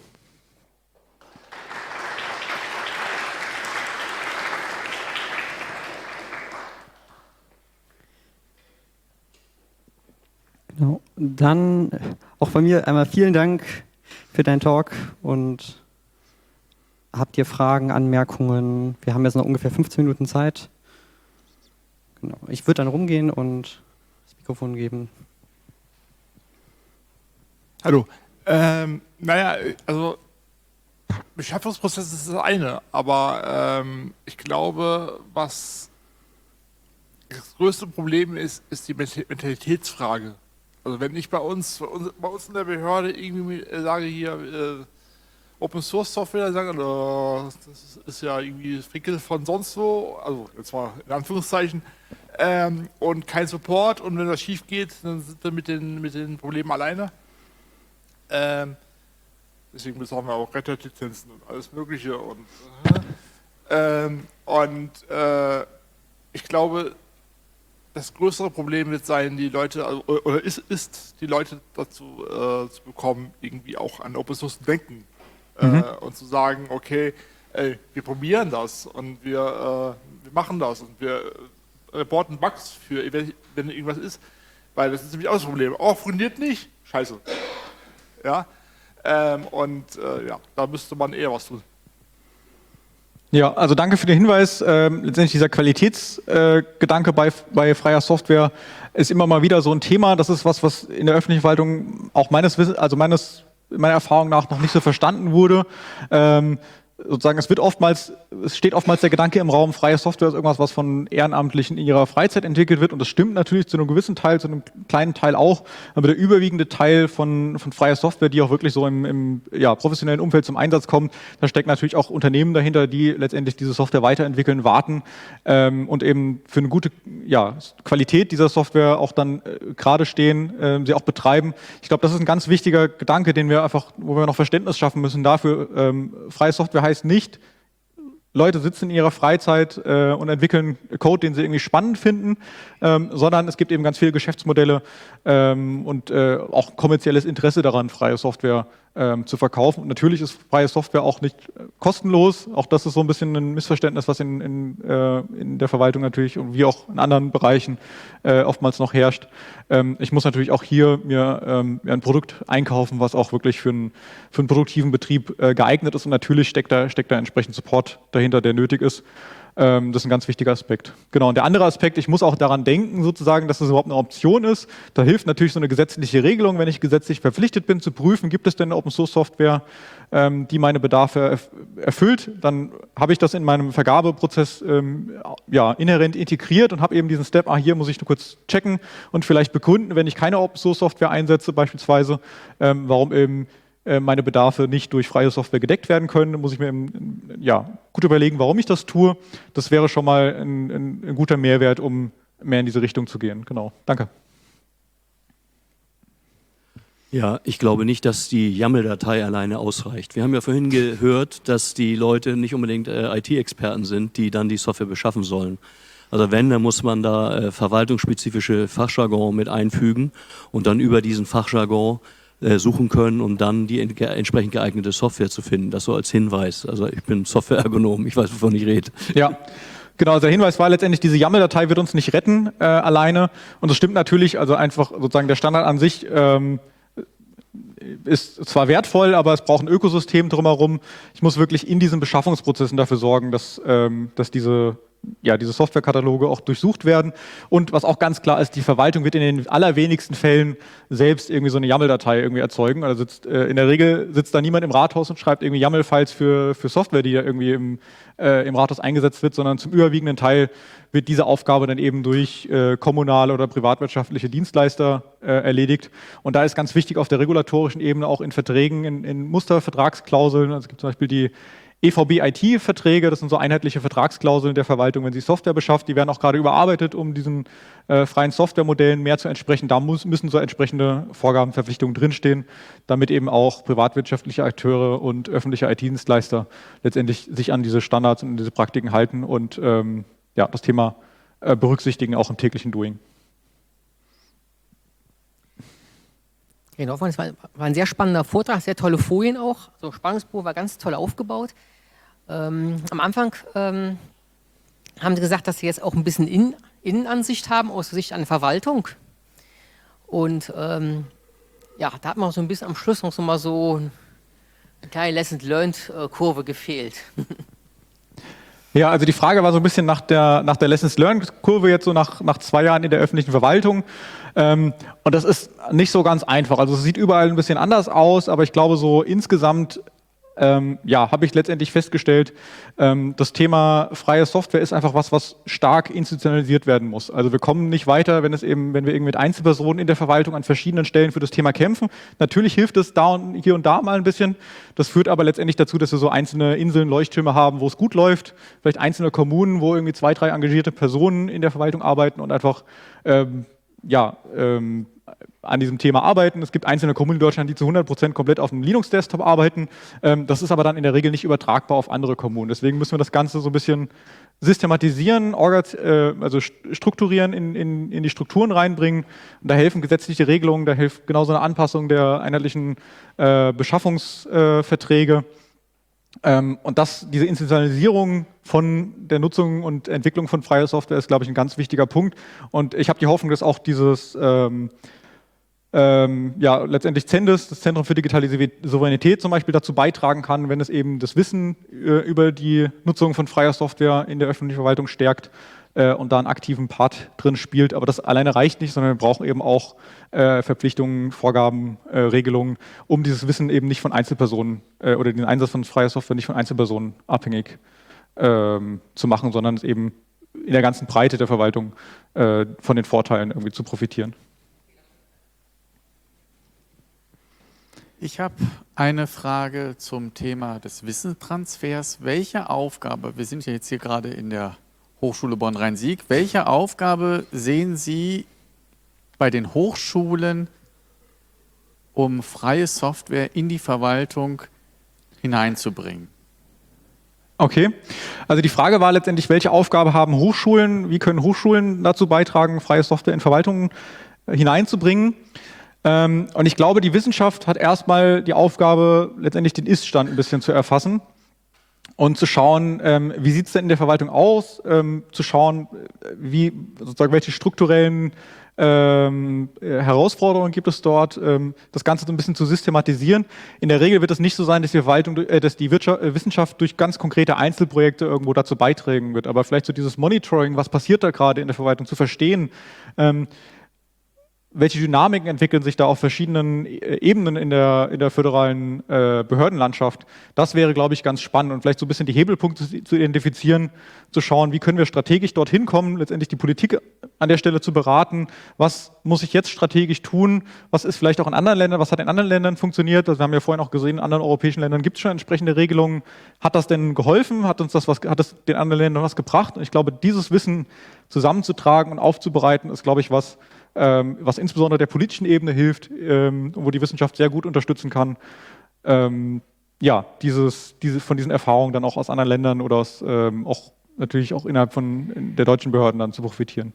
Speaker 1: Genau. Dann auch von mir einmal vielen Dank für deinen Talk und habt ihr Fragen, Anmerkungen? Wir haben jetzt noch ungefähr fünfzehn Minuten Zeit. Genau. Ich würde dann rumgehen und das Mikrofon geben.
Speaker 3: Hallo. Ähm, naja, also Beschaffungsprozess ist das eine, aber ähm, ich glaube, was das größte Problem ist, ist die Mentalitätsfrage. Also wenn ich bei uns, bei uns, bei uns in der Behörde irgendwie sage hier äh, Open Source Software, dann sagen, oh, das ist ja irgendwie Frickel von sonst wo, also jetzt mal in Anführungszeichen, ähm, und kein Support und wenn das schief geht, dann sind wir mit den, mit den Problemen alleine. Ähm, deswegen brauchen wir auch Red Hat Lizenzen und alles Mögliche und, äh, ähm, und äh, ich glaube, das größere Problem wird sein, die Leute, also, oder ist, ist, die Leute dazu äh, zu bekommen, irgendwie auch an Open Source zu denken mhm. äh, und zu sagen, okay, ey, wir probieren das und wir, äh, wir machen das und wir reporten Bugs für, wenn irgendwas ist, weil das ist nämlich auch das Problem. Oh, funktioniert nicht? Scheiße. Ja, ähm, und äh, ja, da müsste man eher was tun.
Speaker 2: Ja, also danke für den Hinweis. Ähm, letztendlich dieser Qualitätsgedanke äh, bei, bei freier Software ist immer mal wieder so ein Thema. Das ist was, was in der öffentlichen Verwaltung auch meines Wissens, also meines, meiner Erfahrung nach noch nicht so verstanden wurde. Ähm, sozusagen, es wird oftmals, es steht oftmals der Gedanke im Raum, freie Software ist irgendwas, was von Ehrenamtlichen in ihrer Freizeit entwickelt wird. Und das stimmt natürlich zu einem gewissen Teil, zu einem kleinen Teil auch. Aber der überwiegende Teil von, von freier Software, die auch wirklich so im, im ja, professionellen Umfeld zum Einsatz kommt, da stecken natürlich auch Unternehmen dahinter, die letztendlich diese Software weiterentwickeln, warten ähm, und eben für eine gute ja, Qualität dieser Software auch dann äh, gerade stehen, äh, sie auch betreiben. Ich glaube, das ist ein ganz wichtiger Gedanke, den wir einfach, wo wir noch Verständnis schaffen müssen dafür. Ähm, freie Software heißt nicht, Leute sitzen in ihrer Freizeit äh, und entwickeln Code, den sie irgendwie spannend finden, ähm, sondern es gibt eben ganz viele Geschäftsmodelle ähm, und äh, auch kommerzielles Interesse daran, freie Software ähm, zu verkaufen. Und natürlich ist freie Software auch nicht äh, kostenlos. Auch das ist so ein bisschen ein Missverständnis, was in, in, äh, in der Verwaltung natürlich und wie auch in anderen Bereichen äh, oftmals noch herrscht. Ähm, ich muss natürlich auch hier mir, ähm, mir ein Produkt einkaufen, was auch wirklich für, ein, für einen produktiven Betrieb äh, geeignet ist. Und natürlich steckt da, steckt da entsprechend Support dahinter, der nötig ist. Ähm, das ist ein ganz wichtiger Aspekt. Genau, und der andere Aspekt, ich muss auch daran denken, sozusagen, dass das überhaupt eine Option ist. Da hilft natürlich so eine gesetzliche Regelung, wenn ich gesetzlich verpflichtet bin, zu prüfen, gibt es denn eine Open-Source-Software, ähm, die meine Bedarfe erf erfüllt. Dann habe ich das in meinem Vergabeprozess ähm, ja, inhärent integriert und habe eben diesen Step, ah, hier muss ich nur kurz checken und vielleicht begründen, wenn ich keine Open-Source-Software einsetze beispielsweise, ähm, warum eben meine Bedarfe nicht durch freie Software gedeckt werden können, muss ich mir ja, gut überlegen, warum ich das tue. Das wäre schon mal ein, ein, ein guter Mehrwert, um mehr in diese Richtung zu gehen. Genau, danke.
Speaker 4: Ja, ich glaube nicht, dass die YAML-Datei alleine ausreicht. Wir haben ja vorhin gehört, dass die Leute nicht unbedingt äh, I T-Experten sind, die dann die Software beschaffen sollen. Also wenn, dann muss man da äh, verwaltungsspezifische Fachjargon mit einfügen und dann über diesen Fachjargon suchen können, um dann die entsprechend geeignete Software zu finden. Das so als Hinweis. Also ich bin Softwareergonom, ich weiß, wovon ich rede.
Speaker 2: Ja, genau. Der Hinweis war letztendlich, diese YAML-Datei wird uns nicht retten äh, alleine. Und das stimmt natürlich, also einfach sozusagen der Standard an sich ähm, ist zwar wertvoll, aber es braucht ein Ökosystem drumherum. Ich muss wirklich in diesen Beschaffungsprozessen dafür sorgen, dass, ähm, dass diese ja, diese Softwarekataloge auch durchsucht werden. Und was auch ganz klar ist, die Verwaltung wird in den allerwenigsten Fällen selbst irgendwie so eine YAML-Datei irgendwie erzeugen. Also sitzt, äh, in der Regel sitzt da niemand im Rathaus und schreibt irgendwie YAML-Files für, für Software, die da irgendwie im, äh, im Rathaus eingesetzt wird, sondern zum überwiegenden Teil wird diese Aufgabe dann eben durch äh, kommunale oder privatwirtschaftliche Dienstleister äh, erledigt. Und da ist ganz wichtig auf der regulatorischen Ebene auch in Verträgen, in, in Mustervertragsklauseln, also es gibt zum Beispiel die E V B I T-Verträge, das sind so einheitliche Vertragsklauseln der Verwaltung, wenn sie Software beschafft, die werden auch gerade überarbeitet, um diesen äh, freien Softwaremodellen mehr zu entsprechen. Da muss, müssen so entsprechende Vorgaben, Verpflichtungen drinstehen, damit eben auch privatwirtschaftliche Akteure und öffentliche I T-Dienstleister letztendlich sich an diese Standards und diese Praktiken halten und ähm, ja, das Thema äh, berücksichtigen, auch im täglichen Doing.
Speaker 5: Genau, es war, war ein sehr spannender Vortrag, sehr tolle Folien auch. So Spannungsbogen war ganz toll aufgebaut. Ähm, am Anfang ähm, haben Sie gesagt, dass Sie jetzt auch ein bisschen In Innenansicht haben aus der Sicht einer Verwaltung. Und ähm, ja, da hat man so ein bisschen am Schluss noch so mal so eine kleine Lessons-Learned-Kurve gefehlt.
Speaker 2: Ja, also die Frage war so ein bisschen nach der, nach der Lessons-Learned-Kurve jetzt so nach, nach zwei Jahren in der öffentlichen Verwaltung. Ähm, und das ist nicht so ganz einfach. Also es sieht überall ein bisschen anders aus, aber ich glaube so insgesamt ähm, ja, habe ich letztendlich festgestellt, ähm, das Thema freie Software ist einfach was, was stark institutionalisiert werden muss. Also wir kommen nicht weiter, wenn es eben, wenn wir eben mit Einzelpersonen in der Verwaltung an verschiedenen Stellen für das Thema kämpfen. Natürlich hilft es da und hier und da mal ein bisschen. Das führt aber letztendlich dazu, dass wir so einzelne Inseln, Leuchttürme haben, wo es gut läuft. Vielleicht einzelne Kommunen, wo irgendwie zwei, drei engagierte Personen in der Verwaltung arbeiten und einfach ähm, ja, ähm, an diesem Thema arbeiten. Es gibt einzelne Kommunen in Deutschland, die zu hundert Prozent komplett auf einem Linux-Desktop arbeiten. Ähm, das ist aber dann in der Regel nicht übertragbar auf andere Kommunen. Deswegen müssen wir das Ganze so ein bisschen systematisieren, äh, also strukturieren, in, in, in die Strukturen reinbringen. Und da helfen gesetzliche Regelungen, da hilft genauso eine Anpassung der einheitlichen äh, Beschaffungsverträge. Ähm, und das, diese Institutionalisierung von der Nutzung und Entwicklung von freier Software ist, glaube ich, ein ganz wichtiger Punkt. Und ich habe die Hoffnung, dass auch dieses ähm, ähm, ja, letztendlich Zendes, das Zentrum für digitale Souveränität zum Beispiel, dazu beitragen kann, wenn es eben das Wissen äh, über die Nutzung von freier Software in der öffentlichen Verwaltung stärkt äh, und da einen aktiven Part drin spielt. Aber das alleine reicht nicht, sondern wir brauchen eben auch äh, Verpflichtungen, Vorgaben, äh, Regelungen, um dieses Wissen eben nicht von Einzelpersonen äh, oder den Einsatz von freier Software nicht von Einzelpersonen abhängig ähm, zu machen, sondern es eben in der ganzen Breite der Verwaltung äh, von den Vorteilen irgendwie zu profitieren.
Speaker 6: Ich habe eine Frage zum Thema des Wissenstransfers. Welche Aufgabe, wir sind ja jetzt hier gerade in der Hochschule Bonn-Rhein-Sieg, welche Aufgabe sehen Sie bei den Hochschulen, um freie Software in die Verwaltung hineinzubringen?
Speaker 2: Okay, also die Frage war letztendlich, welche Aufgabe haben Hochschulen, wie können Hochschulen dazu beitragen, freie Software in Verwaltungen hineinzubringen? Ähm, und ich glaube, die Wissenschaft hat erstmal die Aufgabe, letztendlich den Ist-Stand ein bisschen zu erfassen und zu schauen, ähm, wie sieht es denn in der Verwaltung aus, ähm, zu schauen, wie, sozusagen, welche strukturellen ähm, Herausforderungen gibt es dort, ähm, das Ganze so ein bisschen zu systematisieren. In der Regel wird es nicht so sein, dass die Verwaltung, äh, dass die Wirtschaft, äh, Wissenschaft durch ganz konkrete Einzelprojekte irgendwo dazu beitragen wird, aber vielleicht so dieses Monitoring, was passiert da gerade in der Verwaltung, zu verstehen, ähm, welche Dynamiken entwickeln sich da auf verschiedenen Ebenen in der, in der föderalen äh, Behördenlandschaft. Das wäre, glaube ich, ganz spannend und vielleicht so ein bisschen die Hebelpunkte zu, zu identifizieren, zu schauen, wie können wir strategisch dorthin kommen, letztendlich die Politik an der Stelle zu beraten, was muss ich jetzt strategisch tun, was ist vielleicht auch in anderen Ländern, was hat in anderen Ländern funktioniert, also wir haben ja vorhin auch gesehen, in anderen europäischen Ländern gibt es schon entsprechende Regelungen. Hat das denn geholfen, hat uns das was, hat das den anderen Ländern was gebracht? Und ich glaube, dieses Wissen zusammenzutragen und aufzubereiten, ist, glaube ich, was, Ähm, was insbesondere der politischen Ebene hilft, ähm, wo die Wissenschaft sehr gut unterstützen kann, ähm, ja, dieses, diese, von diesen Erfahrungen dann auch aus anderen Ländern oder aus, ähm, auch natürlich auch innerhalb von der deutschen Behörden dann zu profitieren.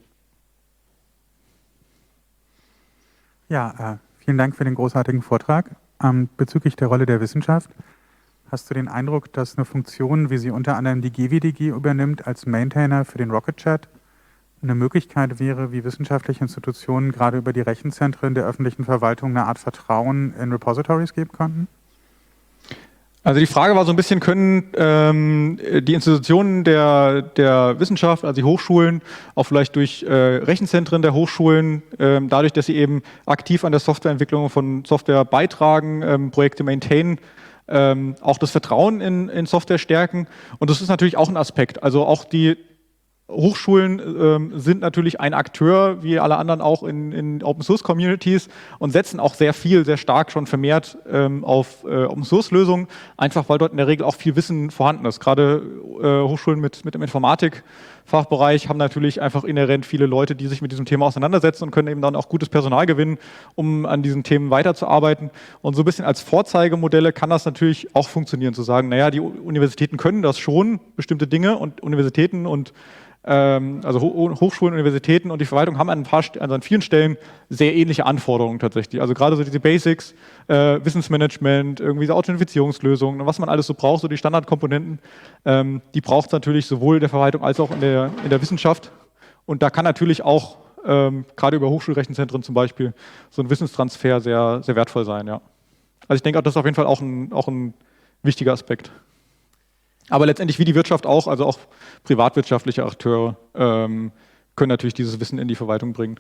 Speaker 7: Ja, äh, vielen Dank für den großartigen Vortrag. Ähm, bezüglich der Rolle der Wissenschaft, hast du den Eindruck, dass eine Funktion, wie sie unter anderem die G W D G übernimmt, als Maintainer für den Rocket Chat, eine Möglichkeit wäre, wie wissenschaftliche Institutionen gerade über die Rechenzentren der öffentlichen Verwaltung eine Art Vertrauen in Repositories geben konnten?
Speaker 2: Also die Frage war so ein bisschen, können ähm, die Institutionen der, der Wissenschaft, also die Hochschulen, auch vielleicht durch äh, Rechenzentren der Hochschulen, ähm, dadurch, dass sie eben aktiv an der Softwareentwicklung von Software beitragen, ähm, Projekte maintainen, ähm, auch das Vertrauen in, in Software stärken. Und das ist natürlich auch ein Aspekt. Also auch die Hochschulen ähm, sind natürlich ein Akteur, wie alle anderen auch in, in Open-Source-Communities und setzen auch sehr viel, sehr stark schon vermehrt ähm, auf äh, Open-Source-Lösungen, einfach weil dort in der Regel auch viel Wissen vorhanden ist. Gerade äh, Hochschulen mit, mit dem Informatik-Fachbereich haben natürlich einfach inhärent viele Leute, die sich mit diesem Thema auseinandersetzen und können eben dann auch gutes Personal gewinnen, um an diesen Themen weiterzuarbeiten. Und so ein bisschen als Vorzeigemodelle kann das natürlich auch funktionieren, zu sagen, naja, die Universitäten können das schon, bestimmte Dinge, und Universitäten und also Hochschulen, Universitäten und die Verwaltung haben an, ein paar, also an vielen Stellen sehr ähnliche Anforderungen tatsächlich. Also gerade so diese Basics, äh, Wissensmanagement, irgendwie so Authentifizierungslösungen, was man alles so braucht, so die Standardkomponenten, ähm, die braucht es natürlich sowohl in der Verwaltung als auch in der, in der Wissenschaft. Und da kann natürlich auch, ähm, gerade über Hochschulrechenzentren zum Beispiel, so ein Wissenstransfer sehr, sehr wertvoll sein. Ja. Also ich denke, das ist auf jeden Fall auch ein, auch ein wichtiger Aspekt. Aber letztendlich wie die Wirtschaft auch, also auch privatwirtschaftliche Akteure ähm, können natürlich dieses Wissen in die Verwaltung bringen.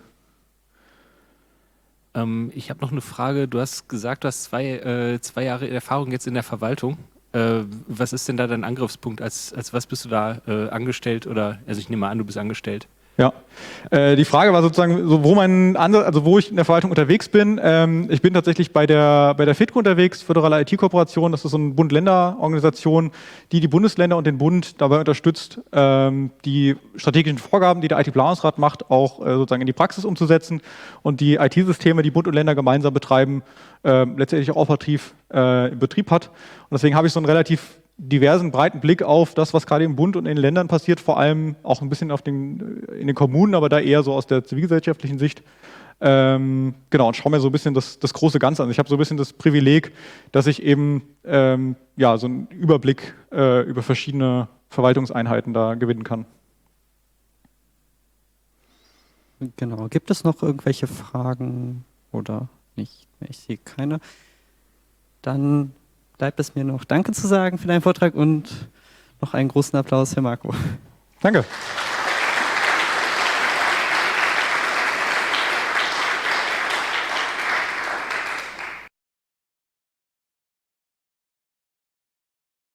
Speaker 8: Ähm, ich habe noch eine Frage. Du hast gesagt, du hast zwei, äh, zwei Jahre Erfahrung jetzt in der Verwaltung. Äh, was ist denn da dein Angriffspunkt? Als, als was bist du da äh, angestellt? Oder, also ich nehme mal an, du bist angestellt.
Speaker 2: Ja, äh, die Frage war sozusagen, so, wo mein Ansatz, also wo ich in der Verwaltung unterwegs bin. Ähm, ich bin tatsächlich bei der bei der FITCO unterwegs, Föderale I T-Kooperation. Das ist so eine Bund-Länder-Organisation, die die Bundesländer und den Bund dabei unterstützt, ähm, die strategischen Vorgaben, die der I T-Planungsrat macht, auch äh, sozusagen in die Praxis umzusetzen und die I T-Systeme, die Bund und Länder gemeinsam betreiben, äh, letztendlich auch operativ äh, im Betrieb hat. Und deswegen habe ich so einen relativ diversen, breiten Blick auf das, was gerade im Bund und in den Ländern passiert, vor allem auch ein bisschen auf den, in den Kommunen, aber da eher so aus der zivilgesellschaftlichen Sicht. Ähm, genau, und schaue mir so ein bisschen das, das große Ganze an. Ich habe so ein bisschen das Privileg, dass ich eben ähm, ja, so einen Überblick äh, über verschiedene Verwaltungseinheiten da gewinnen kann.
Speaker 1: Genau. Gibt es noch irgendwelche Fragen oder nicht? Ich sehe keine. Dann bleibt es mir noch Danke zu sagen für deinen Vortrag und noch einen großen Applaus für Marco.
Speaker 2: Danke.